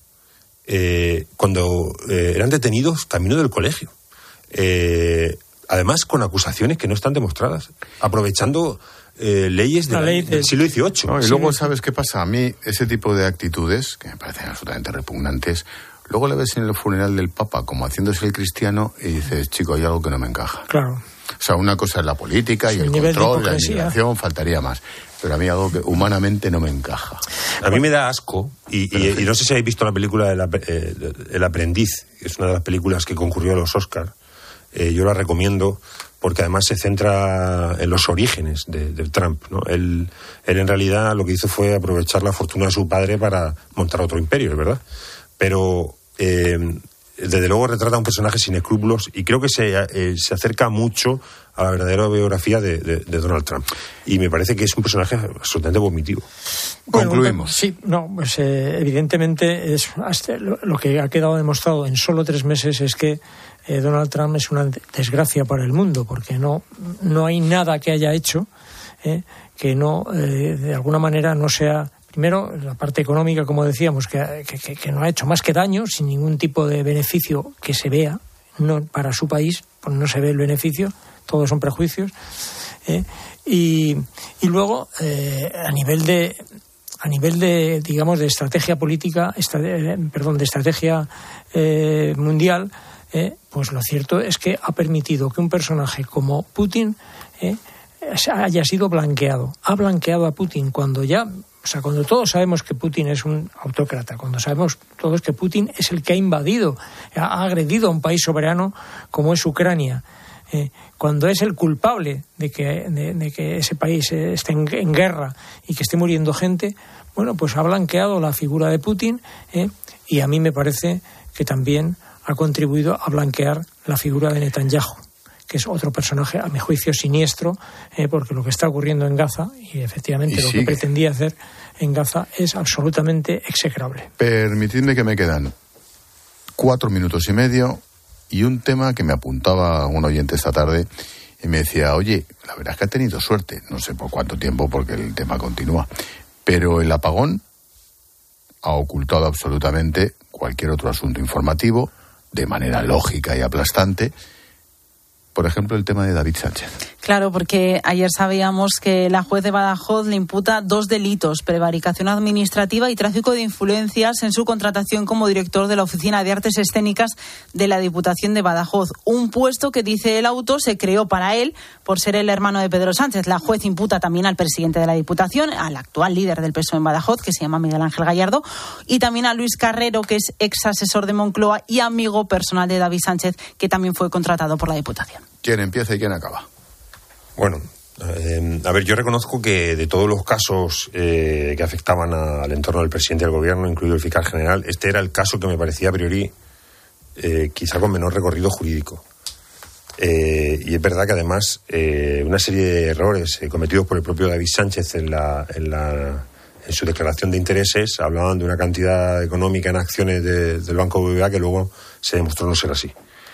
eh, cuando eh, eran detenidos camino del colegio. Eh, además con acusaciones que no están demostradas, aprovechando eh, leyes de la, ley del siglo dieciocho. No, y sí. luego, ¿sabes qué pasa? A mí, ese tipo de actitudes, que me parecen absolutamente repugnantes, luego le ves en el funeral del Papa como haciéndose el cristiano y dices, chico, hay algo que no me encaja. Claro. O sea, una cosa es la política y sí, el control, la inmigración, faltaría más. Pero a mí algo que humanamente no me encaja. A mí me da asco, y, y, y no sé si habéis visto la película El, eh, El Aprendiz, que es una de las películas que concurrió a los Oscar. Eh, yo la recomiendo porque además se centra en los orígenes de, de Trump, ¿no? Él, él en realidad lo que hizo fue aprovechar la fortuna de su padre para montar otro imperio, es verdad. Pero eh, desde luego retrata a un personaje sin escrúpulos y creo que se, eh, se acerca mucho a la verdadera biografía de, de, de Donald Trump. Y me parece que es un personaje absolutamente vomitivo. Bueno, concluimos. Sí, no, pues eh, evidentemente es, hasta lo, lo que ha quedado demostrado en solo tres meses es que eh, Donald Trump es una desgracia para el mundo, porque no, no hay nada que haya hecho eh, que no, eh, de alguna manera no sea... Primero, la parte económica, como decíamos, que, que, que no ha hecho más que daño, sin ningún tipo de beneficio que se vea, no para su país, pues no se ve el beneficio, todos son prejuicios. ¿eh? Y, y luego, eh, a nivel de, a nivel de, digamos, de estrategia política, esta, eh, perdón, de estrategia eh, mundial, eh, pues lo cierto es que ha permitido que un personaje como Putin eh, haya sido blanqueado. Ha blanqueado a Putin cuando ya... O sea, cuando todos sabemos que Putin es un autócrata, cuando sabemos todos que Putin es el que ha invadido, ha agredido a un país soberano como es Ucrania, eh, cuando es el culpable de que, de, de que ese país esté en, en guerra y que esté muriendo gente, bueno, pues ha blanqueado la figura de Putin eh, y a mí me parece que también ha contribuido a blanquear la figura de Netanyahu, que es otro personaje, a mi juicio, siniestro, eh, porque lo que está ocurriendo en Gaza, y efectivamente y lo sigue. que pretendía hacer en Gaza, es absolutamente execrable. Permitidme que me quedan cuatro minutos y medio y un tema que me apuntaba un oyente esta tarde y me decía, oye, la verdad es que ha tenido suerte, no sé por cuánto tiempo porque el tema continúa, pero el apagón ha ocultado absolutamente cualquier otro asunto informativo de manera lógica y aplastante. Por ejemplo, el tema de David Sánchez. Claro, porque ayer sabíamos que la juez de Badajoz le imputa dos delitos: prevaricación administrativa y tráfico de influencias en su contratación como director de la Oficina de Artes Escénicas de la Diputación de Badajoz. Un puesto que, dice el auto, se creó para él por ser el hermano de Pedro Sánchez. La juez imputa también al presidente de la Diputación, al actual líder del P S O E en Badajoz, que se llama Miguel Ángel Gallardo, y también a Luis Carrero, que es ex asesor de Moncloa y amigo personal de David Sánchez, que también fue contratado por la Diputación. ¿Quién empieza y quién acaba? Bueno, eh, a ver, yo reconozco que de todos los casos eh, que afectaban a, al entorno del presidente del gobierno, incluido el fiscal general, este era el caso que me parecía a priori eh, quizá con menor recorrido jurídico. Eh, y es verdad que además eh, una serie de errores eh, cometidos por el propio David Sánchez en, la, en, la, en su declaración de intereses hablaban de una cantidad económica en acciones de, del Banco B B V A que luego se demostró no ser así.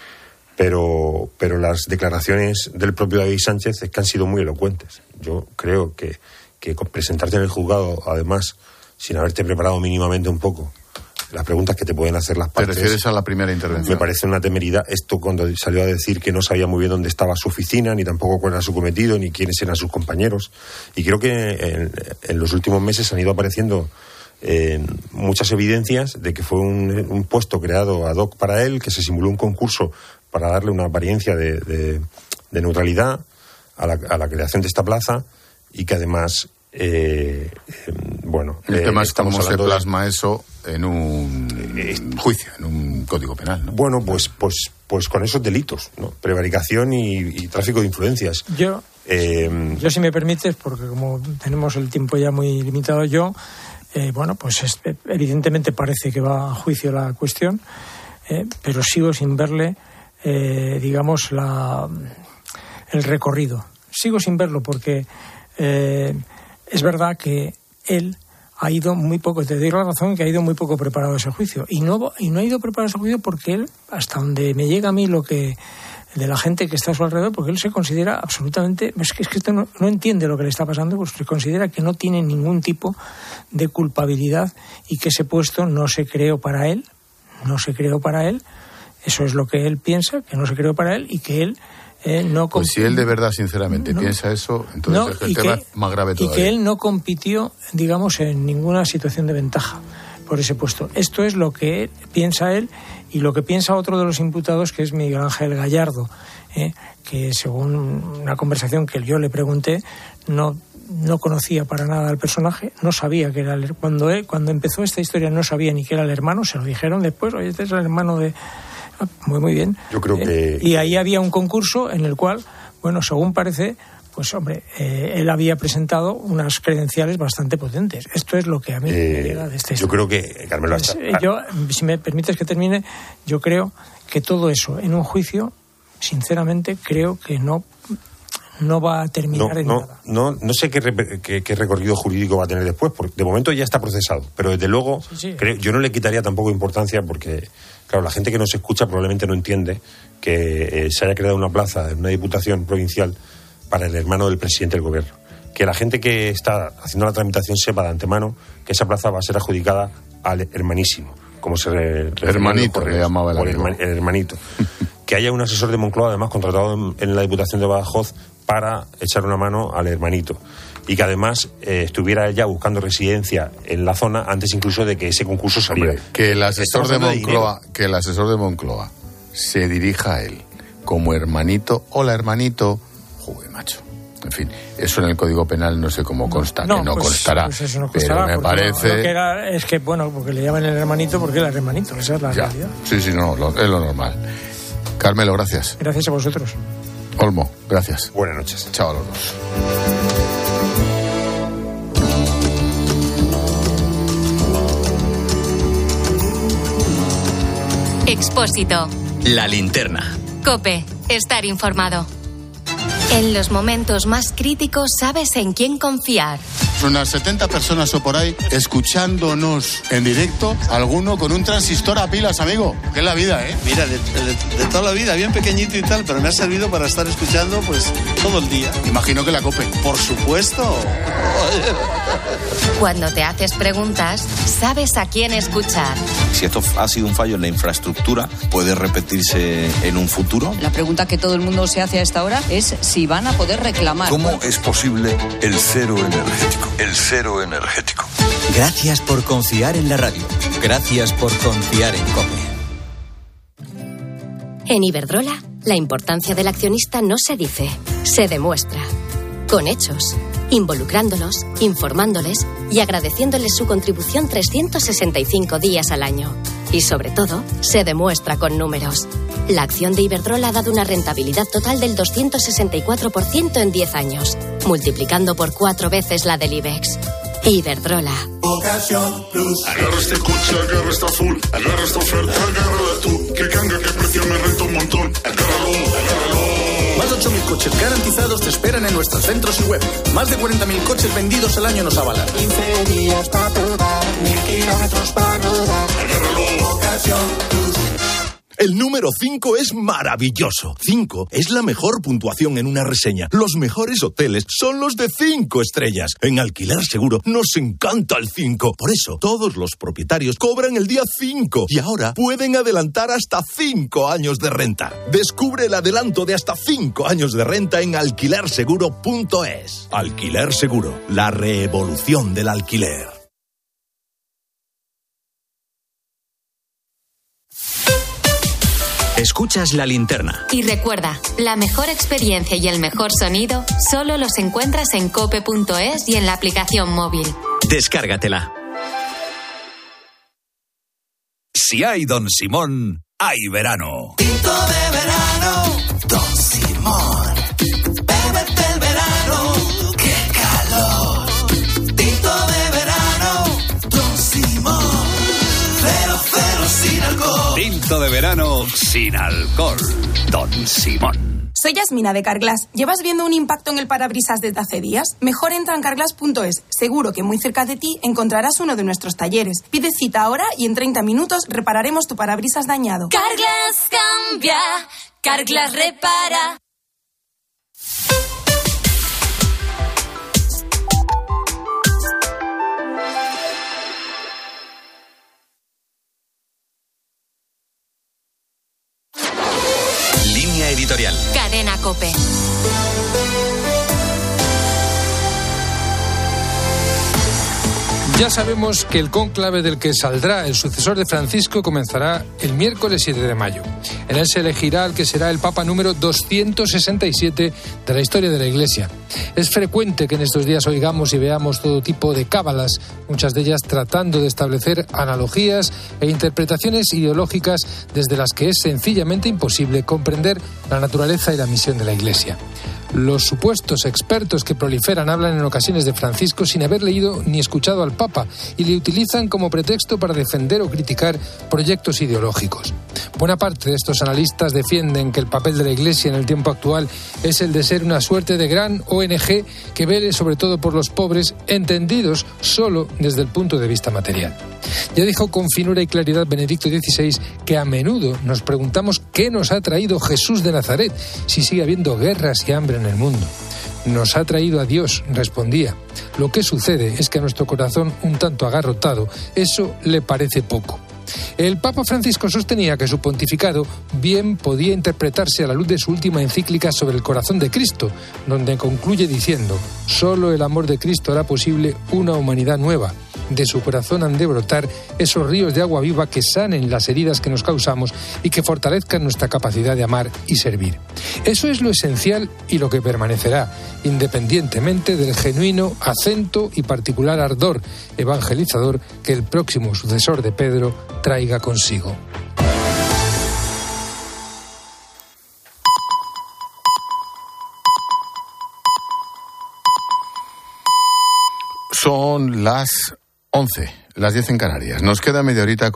Pero, pero las declaraciones del propio David Sánchez es que han sido muy elocuentes. Yo creo que, que presentarte en el juzgado, además, sin haberte preparado mínimamente un poco las preguntas que te pueden hacer las partes... ¿Te refieres a la primera intervención? Me parece una temeridad. Esto cuando salió a decir que no sabía muy bien dónde estaba su oficina, ni tampoco cuál era su cometido, ni quiénes eran sus compañeros. Y creo que en, en los últimos meses han ido apareciendo eh, muchas evidencias de que fue un, un puesto creado ad hoc para él, que se simuló un concurso para darle una apariencia de, de, de neutralidad a la, a la creación de esta plaza, y que además, eh, eh, bueno... El eh, tema es cómo se plasma de... eso en un eh, juicio, en un código penal, ¿no? Bueno, pues pues pues con esos delitos, ¿no? Prevaricación y, y tráfico de influencias. Yo, eh, yo, si me permites, porque como tenemos el tiempo ya muy limitado, yo, eh, bueno, pues es, evidentemente parece que va a juicio la cuestión, eh, pero sigo sin verle... Eh, digamos, la, el recorrido. Sigo sin verlo porque eh, es verdad que él ha ido muy poco, te doy la razón, que ha ido muy poco preparado a ese juicio. Y no, y no ha ido preparado a ese juicio porque él, hasta donde me llega a mí lo que de la gente que está a su alrededor, porque él se considera absolutamente, es que, es que esto no, no entiende lo que le está pasando, pues se considera que no tiene ningún tipo de culpabilidad y que ese puesto no se creó para él, no se creó para él. Eso es lo que él piensa, que no se creó para él y que él eh, no... Pues si él de verdad, sinceramente, no, piensa eso, entonces no, el tema que, es más grave todavía. Y que él no compitió, digamos, en ninguna situación de ventaja por ese puesto. Esto es lo que piensa él y lo que piensa otro de los imputados, que es Miguel Ángel Gallardo, eh, que según una conversación que yo le pregunté, no... no conocía para nada al personaje, no sabía que era el, cuando él, cuando empezó esta historia no sabía ni que era el hermano, se lo dijeron después, oye, este es el hermano de... Muy, muy bien. Yo creo que... Eh, y ahí había un concurso en el cual, bueno, según parece, pues hombre, eh, él había presentado unas credenciales bastante potentes. Esto es lo que a mí eh, me llega de esta historia. Yo creo que, Carmelo, hasta... pues, yo, si me permites que termine, yo creo que todo eso en un juicio, sinceramente, creo que no... no va a terminar no, en no, nada. No, no sé qué, qué, qué recorrido jurídico va a tener después, porque de momento ya está procesado, pero desde luego sí, sí. Creo, yo no le quitaría tampoco importancia porque, claro, la gente que nos escucha probablemente no entiende que eh, se haya creado una plaza en una diputación provincial para el hermano del presidente del gobierno. Que la gente que está haciendo la tramitación sepa de antemano que esa plaza va a ser adjudicada al hermanísimo, como se re, hermanito le llamaba el, por el, el hermanito. Que haya un asesor de Moncloa además contratado en, en la Diputación de Badajoz para echar una mano al hermanito, y que además eh, estuviera ella buscando residencia en la zona antes incluso de que ese concurso saliera. Hombre, que el asesor de Moncloa, de que el asesor de Moncloa se dirija a él como hermanito, hola hermanito, joder, macho. En fin, eso en el Código Penal no sé cómo consta, no, que no pues, constará, pues eso no constará, pero me parece... No, lo que era, es que, bueno, porque le llaman el hermanito porque era el hermanito, esa es la ya. realidad. Sí, sí, no, lo, es lo normal. Carmelo, gracias. Gracias a vosotros. Olmo, gracias. Buenas noches. Chao a los dos. Expósito. La Linterna. COPE. Estar informado. En los momentos más críticos sabes en quién confiar. Unas setenta personas o por ahí escuchándonos en directo, alguno con un transistor a pilas, amigo. Que es la vida, ¿eh? Mira, de, de, de toda la vida, bien pequeñito y tal, pero me ha servido para estar escuchando pues todo el día. Imagino que la COPE. Por supuesto. Cuando te haces preguntas, sabes a quién escuchar. Si esto ha sido un fallo en la infraestructura, ¿puede repetirse en un futuro? La pregunta que todo el mundo se hace a esta hora es si van a poder reclamar. ¿Cómo es posible el cero energético? El cero energético. Gracias por confiar en la radio. Gracias por confiar en COPE. En Iberdrola, la importancia del accionista no se dice, se demuestra. Con hechos, involucrándolos, informándoles y agradeciéndoles su contribución trescientos sesenta y cinco días al año. Y sobre todo, se demuestra con números. La acción de Iberdrola ha dado una rentabilidad total del doscientos sesenta y cuatro por ciento en diez años, multiplicando por cuatro veces la del IBEX. Iberdrola. Ocasión Plus. Agarra este coche, agarra esta full, agarra esta oferta, agárrala tú. Que canga, que precio me renta un montón. Agárralo, agárralo. Más de ocho mil coches garantizados te esperan en nuestros centros y web. Más de cuarenta mil coches vendidos al año nos avalan. quince días para probar, mil kilómetros para rodar. Agárralo, Ocasión Plus. El número cinco es maravilloso. cinco es la mejor puntuación en una reseña. Los mejores hoteles son los de cinco estrellas. En Alquiler Seguro nos encanta el cinco. Por eso, todos los propietarios cobran el día cinco. Y ahora pueden adelantar hasta cinco años de renta. Descubre el adelanto de hasta cinco años de renta en alquiler seguro punto es. Alquiler Seguro, la revolución del alquiler. Escuchas La Linterna. Y recuerda, la mejor experiencia y el mejor sonido solo los encuentras en cope punto es y en la aplicación móvil. Descárgatela. Si hay Don Simón, hay verano. Tinto de verano, Don Simón. Bébete el verano, qué calor. Tinto de verano, Don Simón. Cero, cero sin alcohol. Tinto de verano sin alcohol. Don Simón. Soy Yasmina de Carglass. ¿Llevas viendo un impacto en el parabrisas desde hace días? Mejor entra en carglass punto es. Seguro que muy cerca de ti encontrarás uno de nuestros talleres. Pide cita ahora y en treinta minutos repararemos tu parabrisas dañado. Carglass cambia, Carglass repara. Editorial. Cadena COPE. Ya sabemos que el cónclave del que saldrá el sucesor de Francisco comenzará el miércoles siete de mayo. En él se elegirá el que será el Papa número doscientos sesenta y siete de la historia de la Iglesia. Es frecuente que en estos días oigamos y veamos todo tipo de cábalas, muchas de ellas tratando de establecer analogías e interpretaciones ideológicas desde las que es sencillamente imposible comprender la naturaleza y la misión de la Iglesia. Los supuestos expertos que proliferan hablan en ocasiones de Francisco sin haber leído ni escuchado al Papa y le utilizan como pretexto para defender o criticar proyectos ideológicos. Buena parte de estos analistas defienden que el papel de la Iglesia en el tiempo actual es el de ser una suerte de gran O N Ge que vele sobre todo por los pobres, entendidos solo desde el punto de vista material. Ya dijo con finura y claridad Benedicto dieciséis que a menudo nos preguntamos qué nos ha traído Jesús de Nazaret si sigue habiendo guerras y hambre en el mundo. Nos ha traído a Dios, respondía. Lo que sucede es que a nuestro corazón un tanto agarrotado, eso le parece poco. El Papa Francisco sostenía que su pontificado bien podía interpretarse a la luz de su última encíclica sobre el corazón de Cristo, donde concluye diciendo: solo el amor de Cristo hará posible una humanidad nueva. De su corazón han de brotar esos ríos de agua viva que sanen las heridas que nos causamos y que fortalezcan nuestra capacidad de amar y servir. Eso es lo esencial y lo que permanecerá, independientemente del genuino acento y particular ardor evangelizador que el próximo sucesor de Pedro traiga consigo. Son las once, las diez en Canarias. Nos queda media horita con